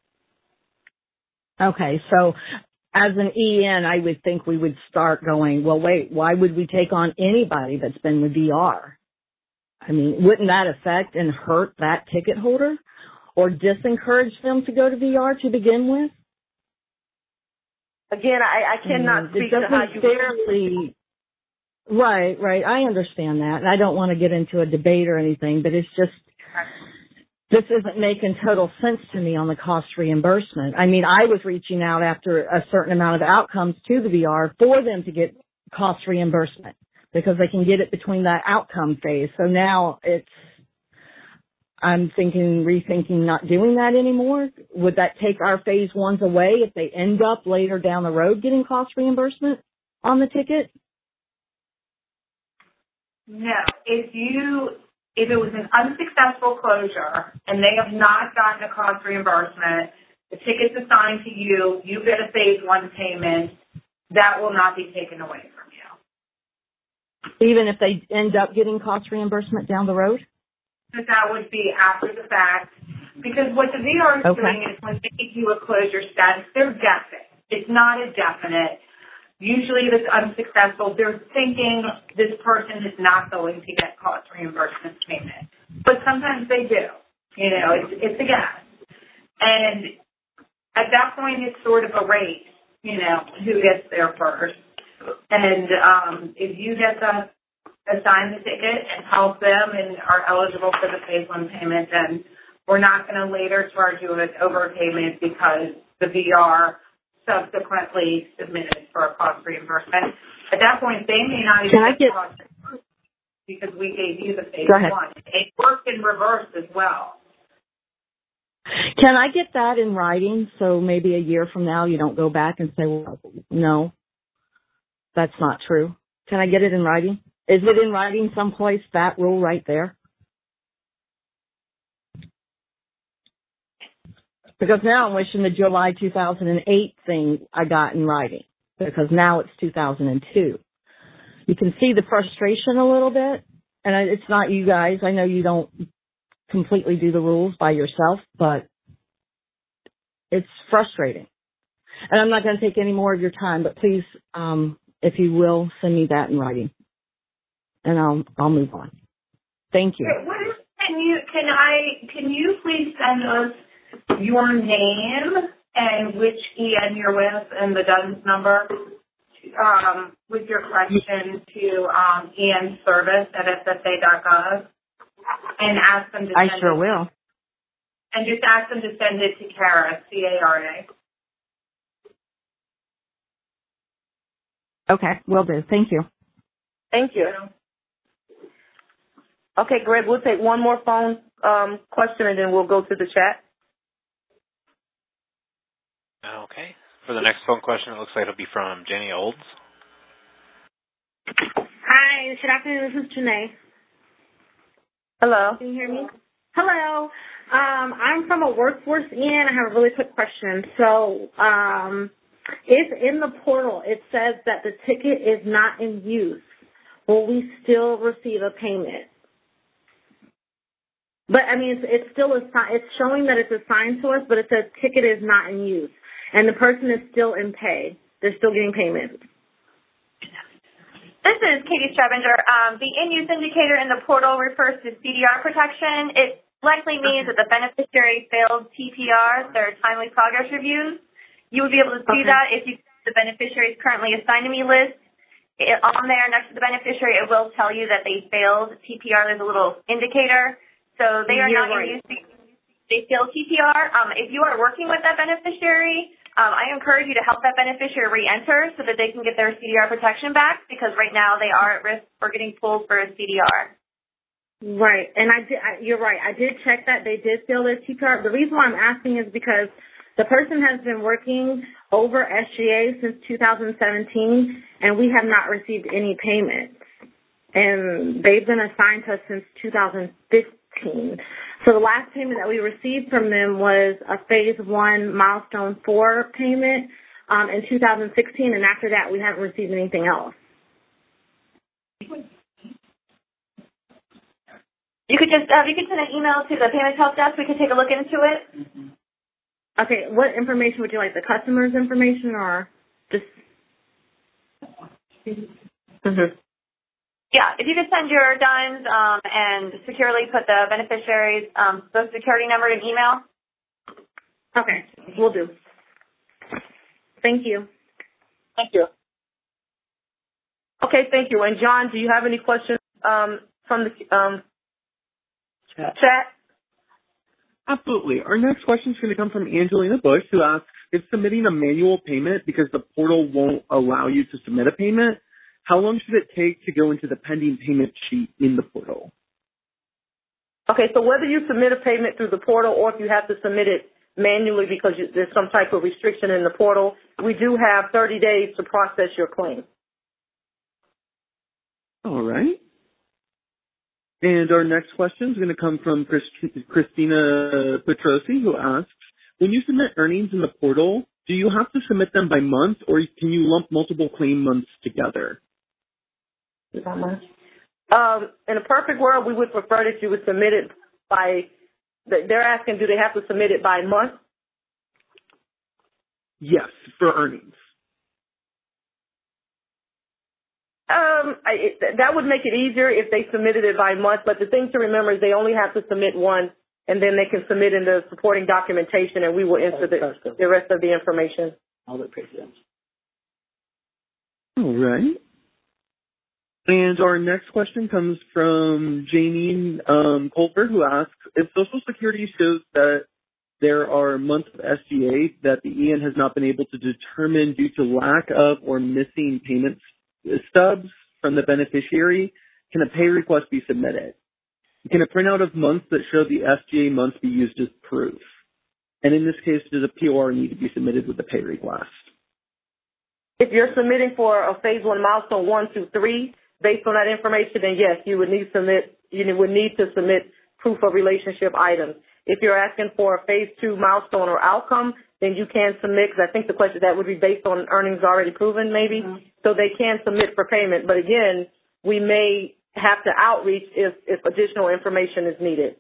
Okay, so as an EN, I would think we would start going, well, wait, why would we take on anybody that's been with VR? I mean, wouldn't that affect and hurt that ticket holder or disencourage them to go to VR to begin with? Again, I cannot speak to how you... Right. I understand that. And I don't want to get into a debate or anything, but it's just, this isn't making total sense to me on the cost reimbursement. I mean, I was reaching out after a certain amount of outcomes to the VR for them to get cost reimbursement because they can get it between that outcome phase. So now I'm rethinking not doing that anymore. Would that take our phase 1s away if they end up later down the road getting cost reimbursement on the ticket? No. If it was an unsuccessful closure and they have not gotten a cost reimbursement, the ticket's assigned to you, you get a phase 1 payment, that will not be taken away from you. Even if they end up getting cost reimbursement down the road? That would be after the fact, because what the VR is doing is when they give you a closure status, they're guessing. It's not a definite. Usually if it's unsuccessful, they're thinking this person is not going to get cost reimbursement payment. But sometimes they do. You know, it's a guess. And at that point, it's sort of a race, you know, who gets there first. And if you get to assign the ticket and help them and are eligible for the phase 1 payment, then we're not going to later charge you with overpayment because the VR subsequently submitted for a cost reimbursement. At that point, they may not even get cost reimbursement because we gave you the phase 1. It works in reverse as well. Can I get that in writing so maybe a year from now you don't go back and say, well, no, that's not true? Can I get it in writing? Is it in writing someplace, that rule right there? Because now I'm wishing the July 2008 thing I got in writing, because now it's 2002. You can see the frustration a little bit, and it's not you guys. I know you don't completely do the rules by yourself, but it's frustrating. And I'm not going to take any more of your time, but please, if you will, send me that in writing, and I'll move on. Thank you. Can you please send us your name and which EN you're with and the DUNS number with your question to EN service at ssa.gov and ask them to send I sure will. And just ask them to send it to CARA, C-A-R-A. Okay, will do. Thank you. Thank you. Okay, Greg, we'll take one more phone question and then we'll go to the chat. Okay. For the next phone question, it looks like it'll be from Jenny Olds. Hi, good afternoon. This is Janae. Hello. Can you hear me? Hello. I'm from a workforce EN. I have a really quick question. So, if in the portal it says that the ticket is not in use, will we still receive a payment? But I mean, it's still it's showing that it's assigned to us, but it says ticket is not in use, and the person is still in pay. they're still getting payments. This is Katie Strebinger. The in-use indicator in the portal refers to CDR protection. It likely means that the beneficiary failed TPR, their timely progress reviews. You would be able to see that if you the beneficiary is currently assigned to me list. On there next to the beneficiary, it will tell you that they failed TPR. There's a little indicator. So they are not in use. They failed TPR. If you are working with that beneficiary, I encourage you to help that beneficiary re-enter so that they can get their CDR protection back, because right now they are at risk for getting pulled for a CDR. Right, and you're right. I did check that they did fail their TPR. The reason why I'm asking is because the person has been working over SGA since 2017, and we have not received any payments. And they've been assigned to us since 2015. So the last payment that we received from them was a Phase 1 Milestone 4 payment in 2016, and after that we haven't received anything else. You could just you could send an email to the Payments Help Desk. We could take a look into it. Okay, what information would you like? The customer's information or just? Yeah, if you could send your DUNS and securely put the beneficiary's Social Security number in email. Okay, we'll do. Thank you. Thank you. Okay, thank you. And John, do you have any questions from the chat? Absolutely. Our next question is going to come from Angelina Bush, who asks, if submitting a manual payment because the portal won't allow you to submit a payment, how long should it take to go into the pending payment sheet in the portal? Okay, so whether you submit a payment through the portal or if you have to submit it manually because there's some type of restriction in the portal, we do have 30 days to process your claim. All right. And our next question is going to come from Christina Petrosi, who asks, when you submit earnings in the portal, do you have to submit them by month, or can you lump multiple claim months together? In a perfect world, we would prefer that you would submit it by, they're asking, do they have to submit it by month? Yes, for earnings. That would make it easier if they submitted it by month, but the thing to remember is they only have to submit one, and then they can submit in the supporting documentation, and we will enter the rest of the information. All right. And our next question comes from Janine Colbert, who asks, if Social Security shows that there are months of SGA that the EN has not been able to determine due to lack of or missing payment stubs from the beneficiary, can a pay request be submitted? Can a printout of months that show the SGA months be used as proof? And in this case, does a POR need to be submitted with a pay request? If you're submitting for a Phase 1 Milestone 1 through 3, based on that information, then yes, you would need to submit proof of relationship items. If you're asking for a Phase 2 milestone or outcome, then you can submit, because I think the question that would be based on earnings already proven, maybe. Mm-hmm. So they can submit for payment. But again, we may have to outreach if additional information is needed.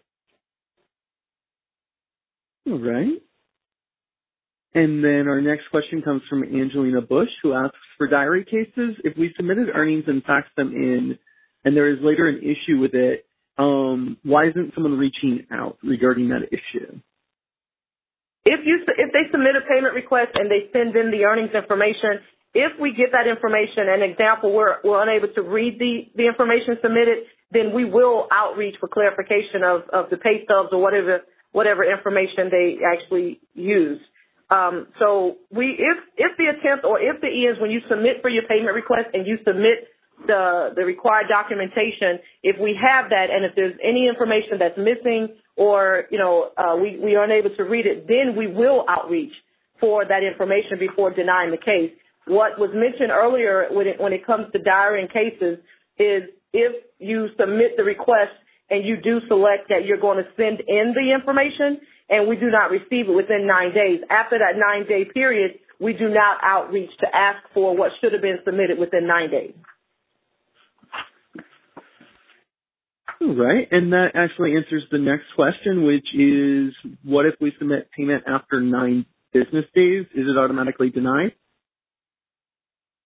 All right. And then our next question comes from Angelina Bush, who asks, for diary cases, if we submitted earnings and faxed them in, and there is later an issue with it, why isn't someone reaching out regarding that issue? If they submit a payment request and they send in the earnings information, if we get that information, an example, we're unable to read the information submitted, then we will outreach for clarification of the pay stubs or whatever information they actually use. So if the attempt or if the ENs, when you submit for your payment request and you submit the required documentation, if we have that and if there's any information that's missing or, we are unable to read it, then we will outreach for that information before denying the case. What was mentioned earlier when it comes to diary and cases is if you submit the request and you do select that you're going to send in the information and we do not receive it within 9 days, after that 9-day period, we do not outreach to ask for what should have been submitted within 9 days. All right, and that actually answers the next question, which is, what if we submit payment after 9 business days? Is it automatically denied?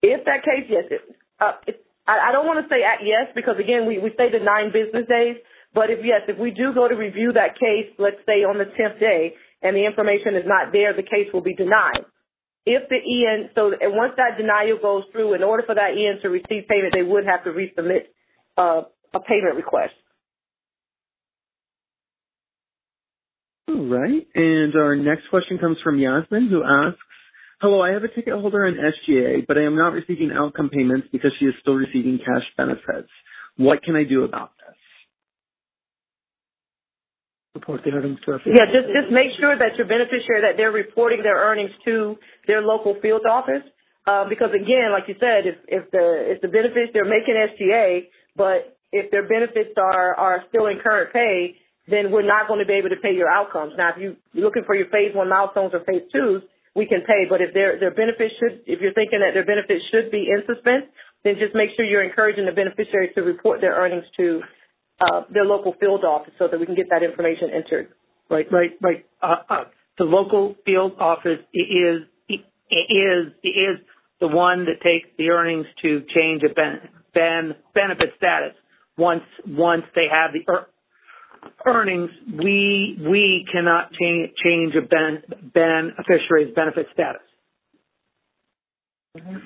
If that case, yes. I don't want to say at yes because, again, we say the 9 business days. But if we do go to review that case, let's say on the 10th day, and the information is not there, the case will be denied. If the EN, and once that denial goes through, in order for that EN to receive payment, they would have to resubmit a payment request. All right. And our next question comes from Yasmin, who asks, hello, I have a ticket holder on SGA, but I am not receiving outcome payments because she is still receiving cash benefits. What can I do about this? Report the earnings to us. Yeah, just make sure that your beneficiary, that they're reporting their earnings to their local field office. Because again, like you said, if the benefits, they're making SGA, but if their benefits are still in current pay, then we're not going to be able to pay your outcomes. Now, if you're looking for your phase 1 milestones or phase 2s, we can pay. But if their benefits if you're thinking that their benefits should be in suspense, then just make sure you're encouraging the beneficiary to report their earnings to their local field office so that we can get that information entered. Right. The local field office is the one that takes the earnings to change a benefit status. Once they have the earnings, we cannot change a beneficiary's benefit status. Mm-hmm.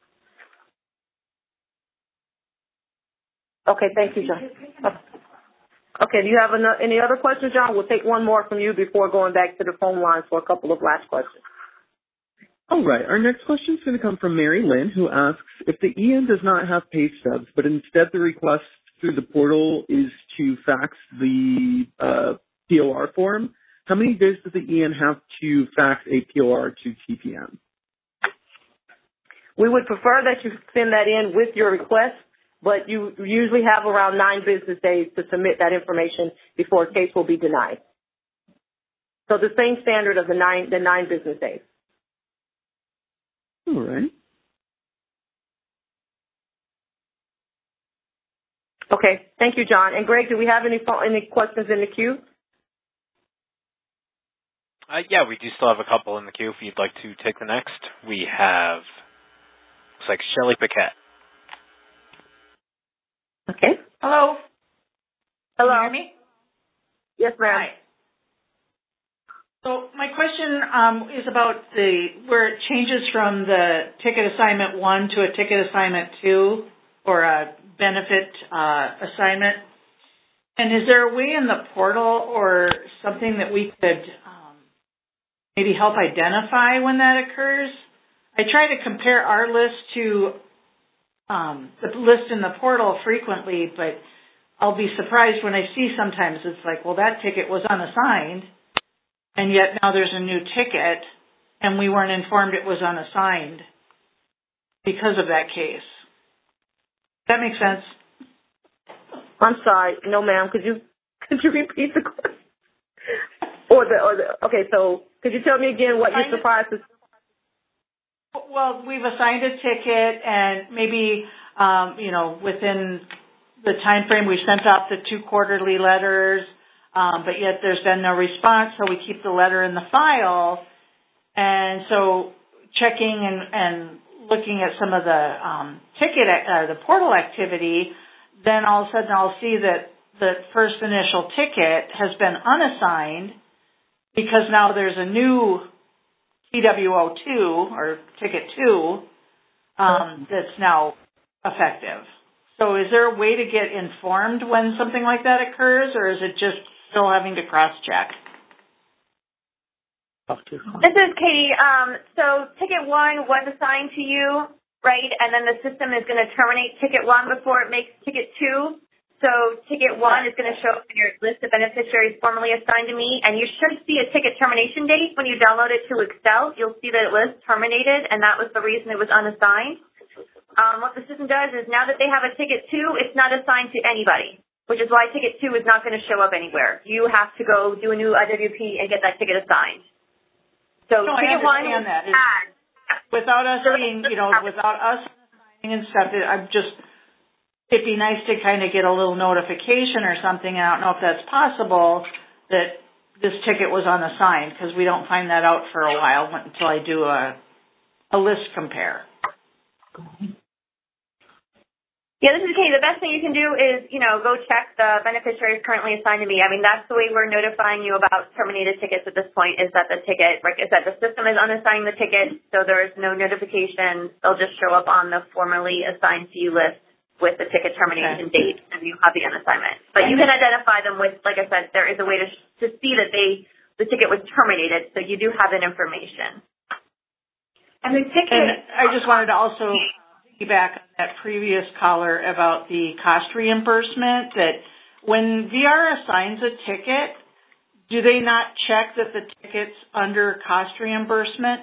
Okay, thank you, John. Okay, do you have any other questions, John? We'll take one more from you before going back to the phone lines for a couple of last questions. All right, our next question is going to come from Mary Lynn, who asks, if the EN does not have pay stubs, but instead the request through the portal is to fax the POR form, how many days does the EN have to fax a POR to TPM? We would prefer that you send that in with your request, but you usually have around 9 business days to submit that information before a case will be denied. So the same standard of the 9 business days. All right. Okay, thank you, John. And Greg, do we have any questions in the queue? Yeah, we do still have a couple in the queue if you'd like to take the next. We have, looks like Shelley Paquette. Okay. Hello. Hello. Can you hear me? Yes, ma'am. Hi. So my question is about where it changes from the ticket assignment 1 to a ticket assignment 2 or a benefit assignment. And is there a way in the portal or something that we could maybe help identify when that occurs? I try to compare our list to the list in the portal frequently, but I'll be surprised when I see sometimes it's like, well, that ticket was unassigned, and yet now there's a new ticket, and we weren't informed it was unassigned because of that case. Does that make sense? I'm sorry. No, ma'am. Could you repeat the question? Okay, so could you tell me again what you're surprised is? Well, we've assigned a ticket, and maybe, within the time frame, we sent out the 2 quarterly letters, but yet there's been no response, so we keep the letter in the file. And so checking and looking at some of the the portal activity, then all of a sudden I'll see that the first initial ticket has been unassigned because now there's a new TWO2 or ticket 2 that's now effective. So is there a way to get informed when something like that occurs, or is it just still having to cross-check? This is Katie. So ticket 1 was assigned to you, right? And then the system is going to terminate ticket 1 before it makes ticket 2. So ticket 1 is going to show up in your list of beneficiaries formerly assigned to me, and you should see a ticket termination date when you download it to Excel. You'll see that it was terminated, and that was the reason it was unassigned. What the system does is now that they have a ticket 2, it's not assigned to anybody, which is why ticket 2 is not going to show up anywhere. You have to go do a new IWP and get that ticket assigned. So no, ticket 1 is that. Without us being, without us assigning and stuff, it'd be nice to kind of get a little notification or something. I don't know if that's possible that this ticket was unassigned, because we don't find that out for a while until I do a list compare. Yeah, this is Katie. The best thing you can do is, go check the beneficiaries currently assigned to me. I mean, that's the way we're notifying you about terminated tickets at this point, is that the ticket, like I said, the system is unassigning the ticket, so there is no notification. They'll just show up on the formerly assigned to you list with the ticket termination date, and you have the unassignment. But you can identify them with, like I said, there is a way to see that the ticket was terminated, so you do have that information. And the ticket. And I just wanted to also piggyback on that previous caller about the cost reimbursement, that when VR assigns a ticket, do they not check that the ticket's under cost reimbursement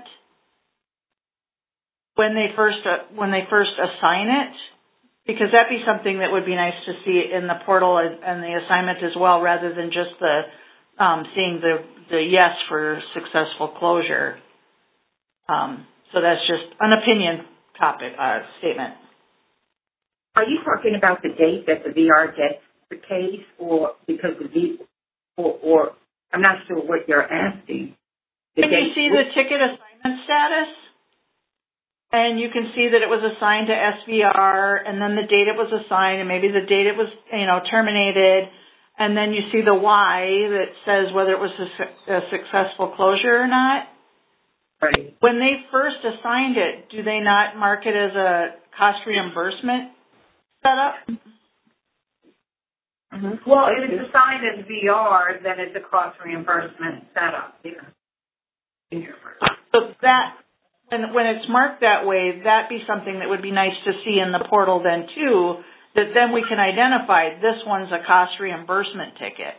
when they first assign it? Because that'd be something that would be nice to see in the portal and the assignment as well, rather than just seeing the yes for successful closure. So that's just an opinion statement. Are you talking about the date that the VR gets the case, or because or I'm not sure what you're asking. Can you see the ticket assignment status? And you can see that it was assigned to SVR, and then the date it was assigned, and maybe the date it was, terminated, and then you see the Y that says whether it was a successful closure or not. Right. When they first assigned it, do they not mark it as a cost reimbursement setup? Mm-hmm. Well, if it's assigned as VR, then it's a cost reimbursement setup. Yeah. So that, when it's marked that way, that'd be something that would be nice to see in the portal then too, that then we can identify this one's a cost reimbursement ticket.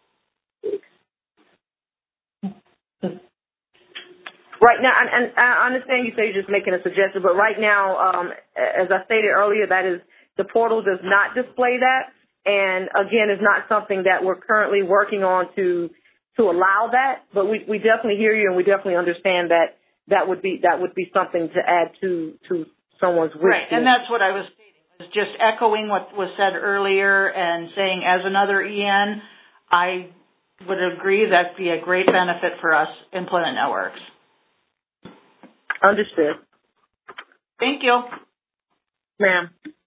Right now, and I understand you say you're just making a suggestion, but right now, as I stated earlier, that is, the portal does not display that, and again, it's not something that we're currently working on to allow that. But we definitely hear you, and we definitely understand that would be something to add to someone's wish. Right, and that's what I was stating, was just echoing what was said earlier and saying, as another EN, I would agree that'd be a great benefit for us Employment Networks. Understood. Thank you. Ma'am.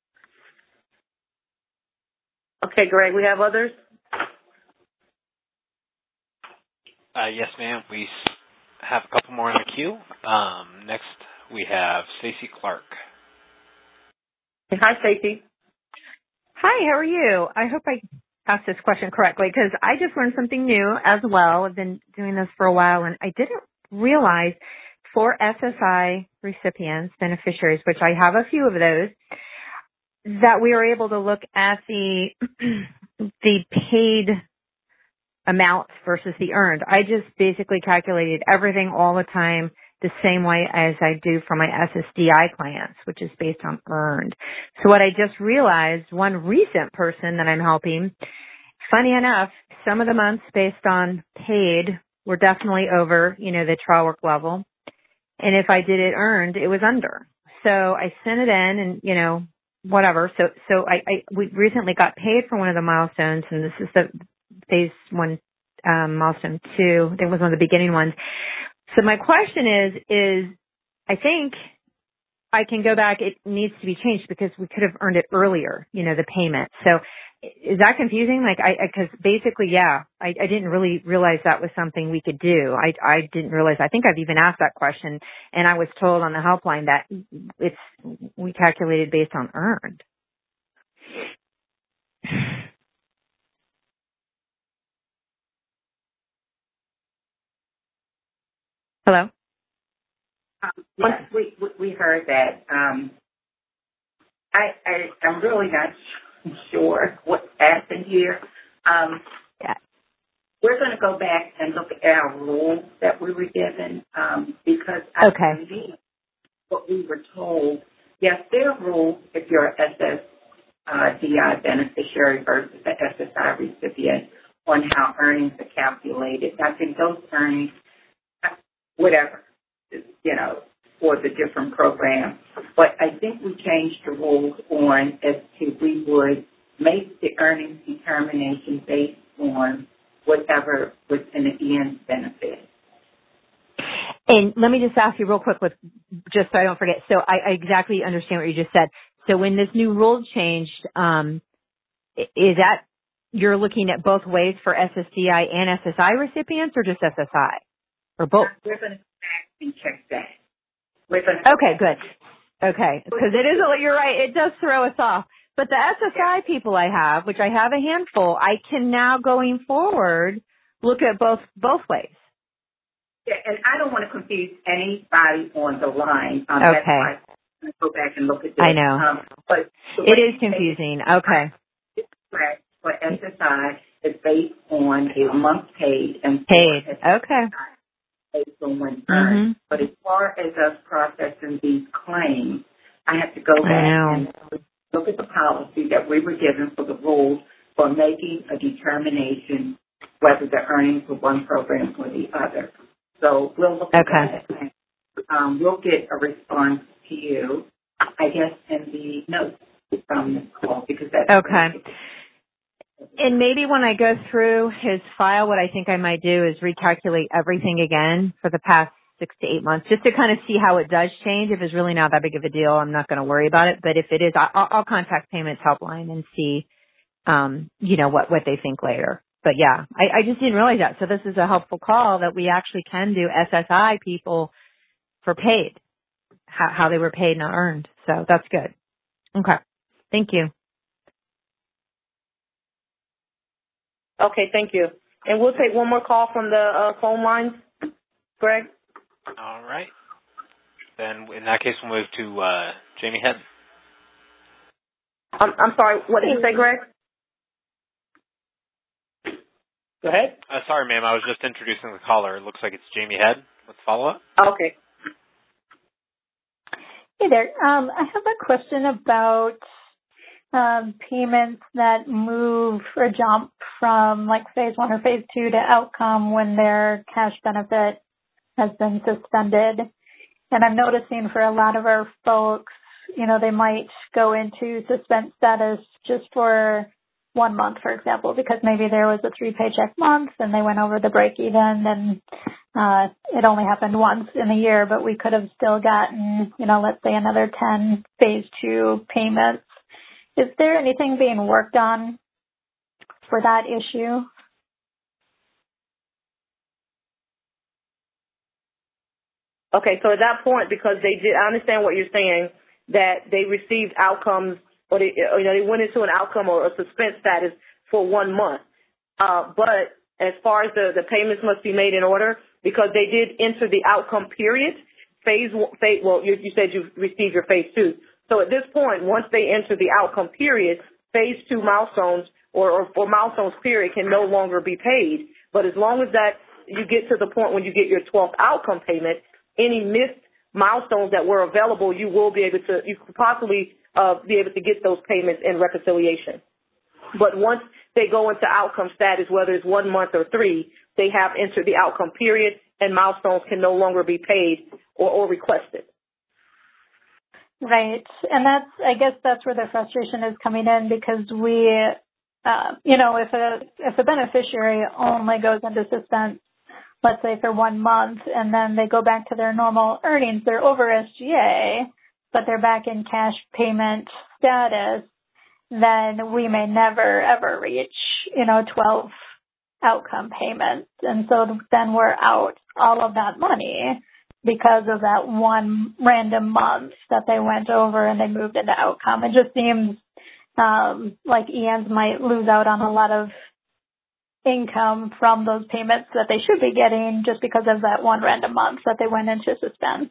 Okay, Greg, we have others? Yes, ma'am. We have a couple more in the queue. Next, we have Stacey Clark. Hi, Stacey. Hi, how are you? I hope I asked this question correctly, because I just learned something new as well. I've been doing this for a while, and I didn't realize for SSI recipients, beneficiaries, which I have a few of those, that we are able to look at the paid amounts versus the earned. I just basically calculated everything all the time the same way as I do for my SSDI clients, which is based on earned. So what I just realized, one recent person that I'm helping, funny enough, some of the months based on paid were definitely over, the trial work level. And if I did it earned, it was under. So I sent it in and, whatever. So we recently got paid for one of the milestones, and this is the phase 1, milestone 2. I think it was one of the beginning ones. So my question is I think I can go back. It needs to be changed because we could have earned it earlier, the payment. So is that confusing? Because basically, yeah, I didn't really realize that was something we could do. I didn't realize. I think I've even asked that question, and I was told on the helpline that we calculated based on earned. Hello? Yes, we heard that. I'm really not sure what happened here. We're going to go back and look at our rules that we were given because I believe what we were told. Yes, there are rules if you're an SSDI beneficiary versus the SSI recipient on how earnings are calculated. I think those earnings, whatever, for the different programs. But I think we changed the rules on as to we would make the earnings determination based on whatever was in the EN's benefit. And let me just ask you real quick, just so I don't forget. So I exactly understand what you just said. So when this new rule changed, is that you're looking at both ways for SSDI and SSI recipients, or just SSI, or both? We're going to back and check that. Okay, good. Okay, because you're right, it does throw us off. But the SSI people I have, which I have a handful, I can now going forward look at both ways. Yeah, and I don't want to confuse anybody on the line. Okay. That's why I'm going to go back and look at this. I know. But it is confusing. Okay. Correct. For SSI, it's based on a month paid and okay. Based on when earned. But as far as us processing these claims, I have to go back and look at the policy that we were given for the rules for making a determination whether the earnings for one program or the other. So we'll look at that. We'll get a response to you, I guess, in the notes from this call, because that's okay. And maybe when I go through his file, what I think I might do is recalculate everything again for the past 6 to 8 months, just to kind of see how it does change. If it's really not that big of a deal, I'm not going to worry about it. But if it is, I'll contact Payments Helpline and see, what they think later. But yeah, I just didn't realize that. So this is a helpful call that we actually can do SSI people for paid, how they were paid, not earned. So that's good. Okay. Thank you. Okay, thank you. And we'll take one more call from the phone lines. Greg? All right. Then in that case, we'll move to Jamie Head. I'm sorry, what did you say, Greg? Go ahead. Sorry, ma'am. I was just introducing the caller. It looks like it's Jamie Head with follow-up. Okay. Hey there. I have a question about payments that move or jump from like phase 1 or phase 2 to outcome when their cash benefit has been suspended. And I'm noticing for a lot of our folks, they might go into suspense status just for 1 month, for example, because maybe there was a 3 paycheck month and they went over the break even and it only happened once in a year, but we could have still gotten, let's say another 10 phase 2 payments. Is there anything being worked on for that issue? Okay, so at that point, because I understand what you're saying, that they received outcomes, or they went into an outcome or a suspense status for 1 month. But as far as the payments must be made in order, because they did enter the outcome period, you said you received your phase 2. So at this point, once they enter the outcome period, phase 2 milestones or milestones period can no longer be paid. But as long as that you get to the point when you get your 12th outcome payment, any missed milestones that were available, you could possibly be able to get those payments in reconciliation. But once they go into outcome status, whether it's 1 month or 3, they have entered the outcome period and milestones can no longer be paid or requested. Right. And I guess that's where the frustration is coming in, because we, if a beneficiary only goes into suspense, let's say for 1 month, and then they go back to their normal earnings, they're over SGA, but they're back in cash payment status, then we may never ever reach, 12 outcome payments. And so then we're out all of that money because of that one random month that they went over and they moved into outcome. It just seems like ENs might lose out on a lot of income from those payments that they should be getting just because of that one random month that they went into suspense.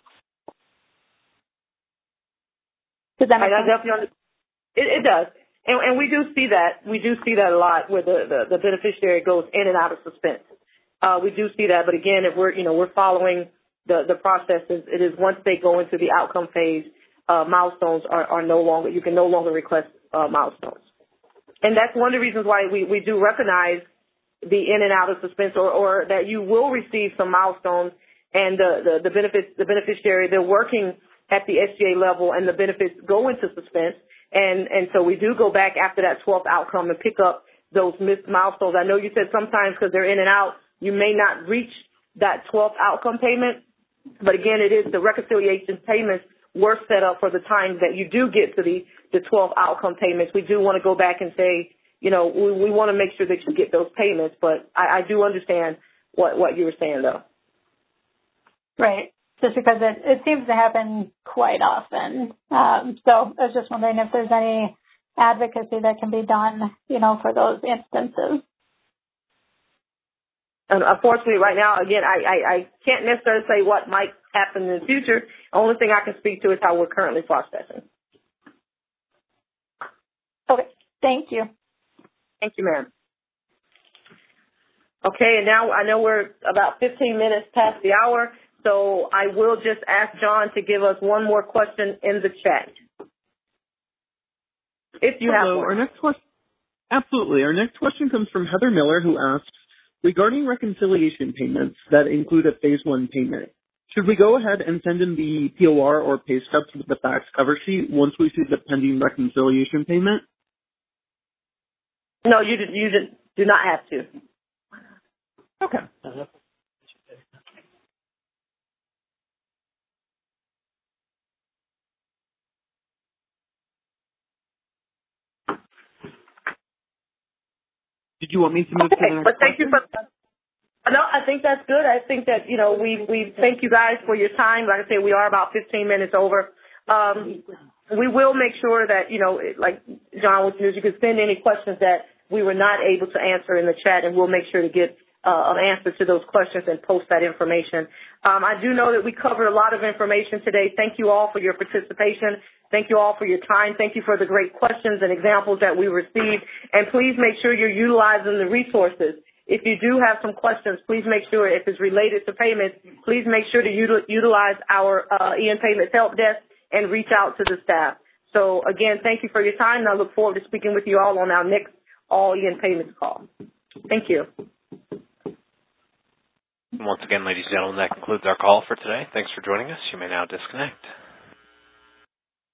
Does that make sense? It does. And we do see that. We do see that a lot where the beneficiary goes in and out of suspense. We do see that. But again, if we're following the process, it is once they go into the outcome phase, milestones are no longer, you can no longer request milestones. And that's one of the reasons why we do recognize the in and out of suspense, or that you will receive some milestones, and the beneficiary, they're working at the SGA level and the benefits go into suspense. And so we do go back after that 12th outcome and pick up those missed milestones. I know you said sometimes because they're in and out, you may not reach that 12th outcome payment, But again, it is the reconciliation payments were set up for the time that you do get to the 12 outcome payments. We do want to go back and say, we want to make sure that you get those payments. But I do understand what you were saying, though. Right. Just because it seems to happen quite often. So I was just wondering if there's any advocacy that can be done, for those instances. And unfortunately, right now, again, I can't necessarily say what might happen in the future. The only thing I can speak to is how we're currently processing. Okay. Thank you. Thank you, ma'am. Okay, and now I know we're about 15 minutes past the hour, so I will just ask John to give us one more question in the chat. If you have one. Our next question, absolutely. Our next question comes from Heather Miller, who asks, regarding reconciliation payments that include a phase 1 payment, should we go ahead and send in the POR or pay stubs with the fax cover sheet once we see the pending reconciliation payment? No, you do not have to. Okay. Did you want me to move to the next but thank question? you for. No, I think that's good. I think that we thank you guys for your time. Like I say, we are about 15 minutes over. We will make sure that like John was you can send any questions that we were not able to answer in the chat, and we'll make sure to get an answer to those questions and post that information. I do know that we covered a lot of information today. Thank you all for your participation. Thank you all for your time. Thank you for the great questions and examples that we received. And please make sure you're utilizing the resources. If you do have some questions, please make sure, if it's related to payments, please make sure to utilize our EN Payments Help Desk and reach out to the staff. So, again, thank you for your time, and I look forward to speaking with you all on our next All EN Payments call. Thank you. Once again, ladies and gentlemen, that concludes our call for today. Thanks for joining us. You may now disconnect.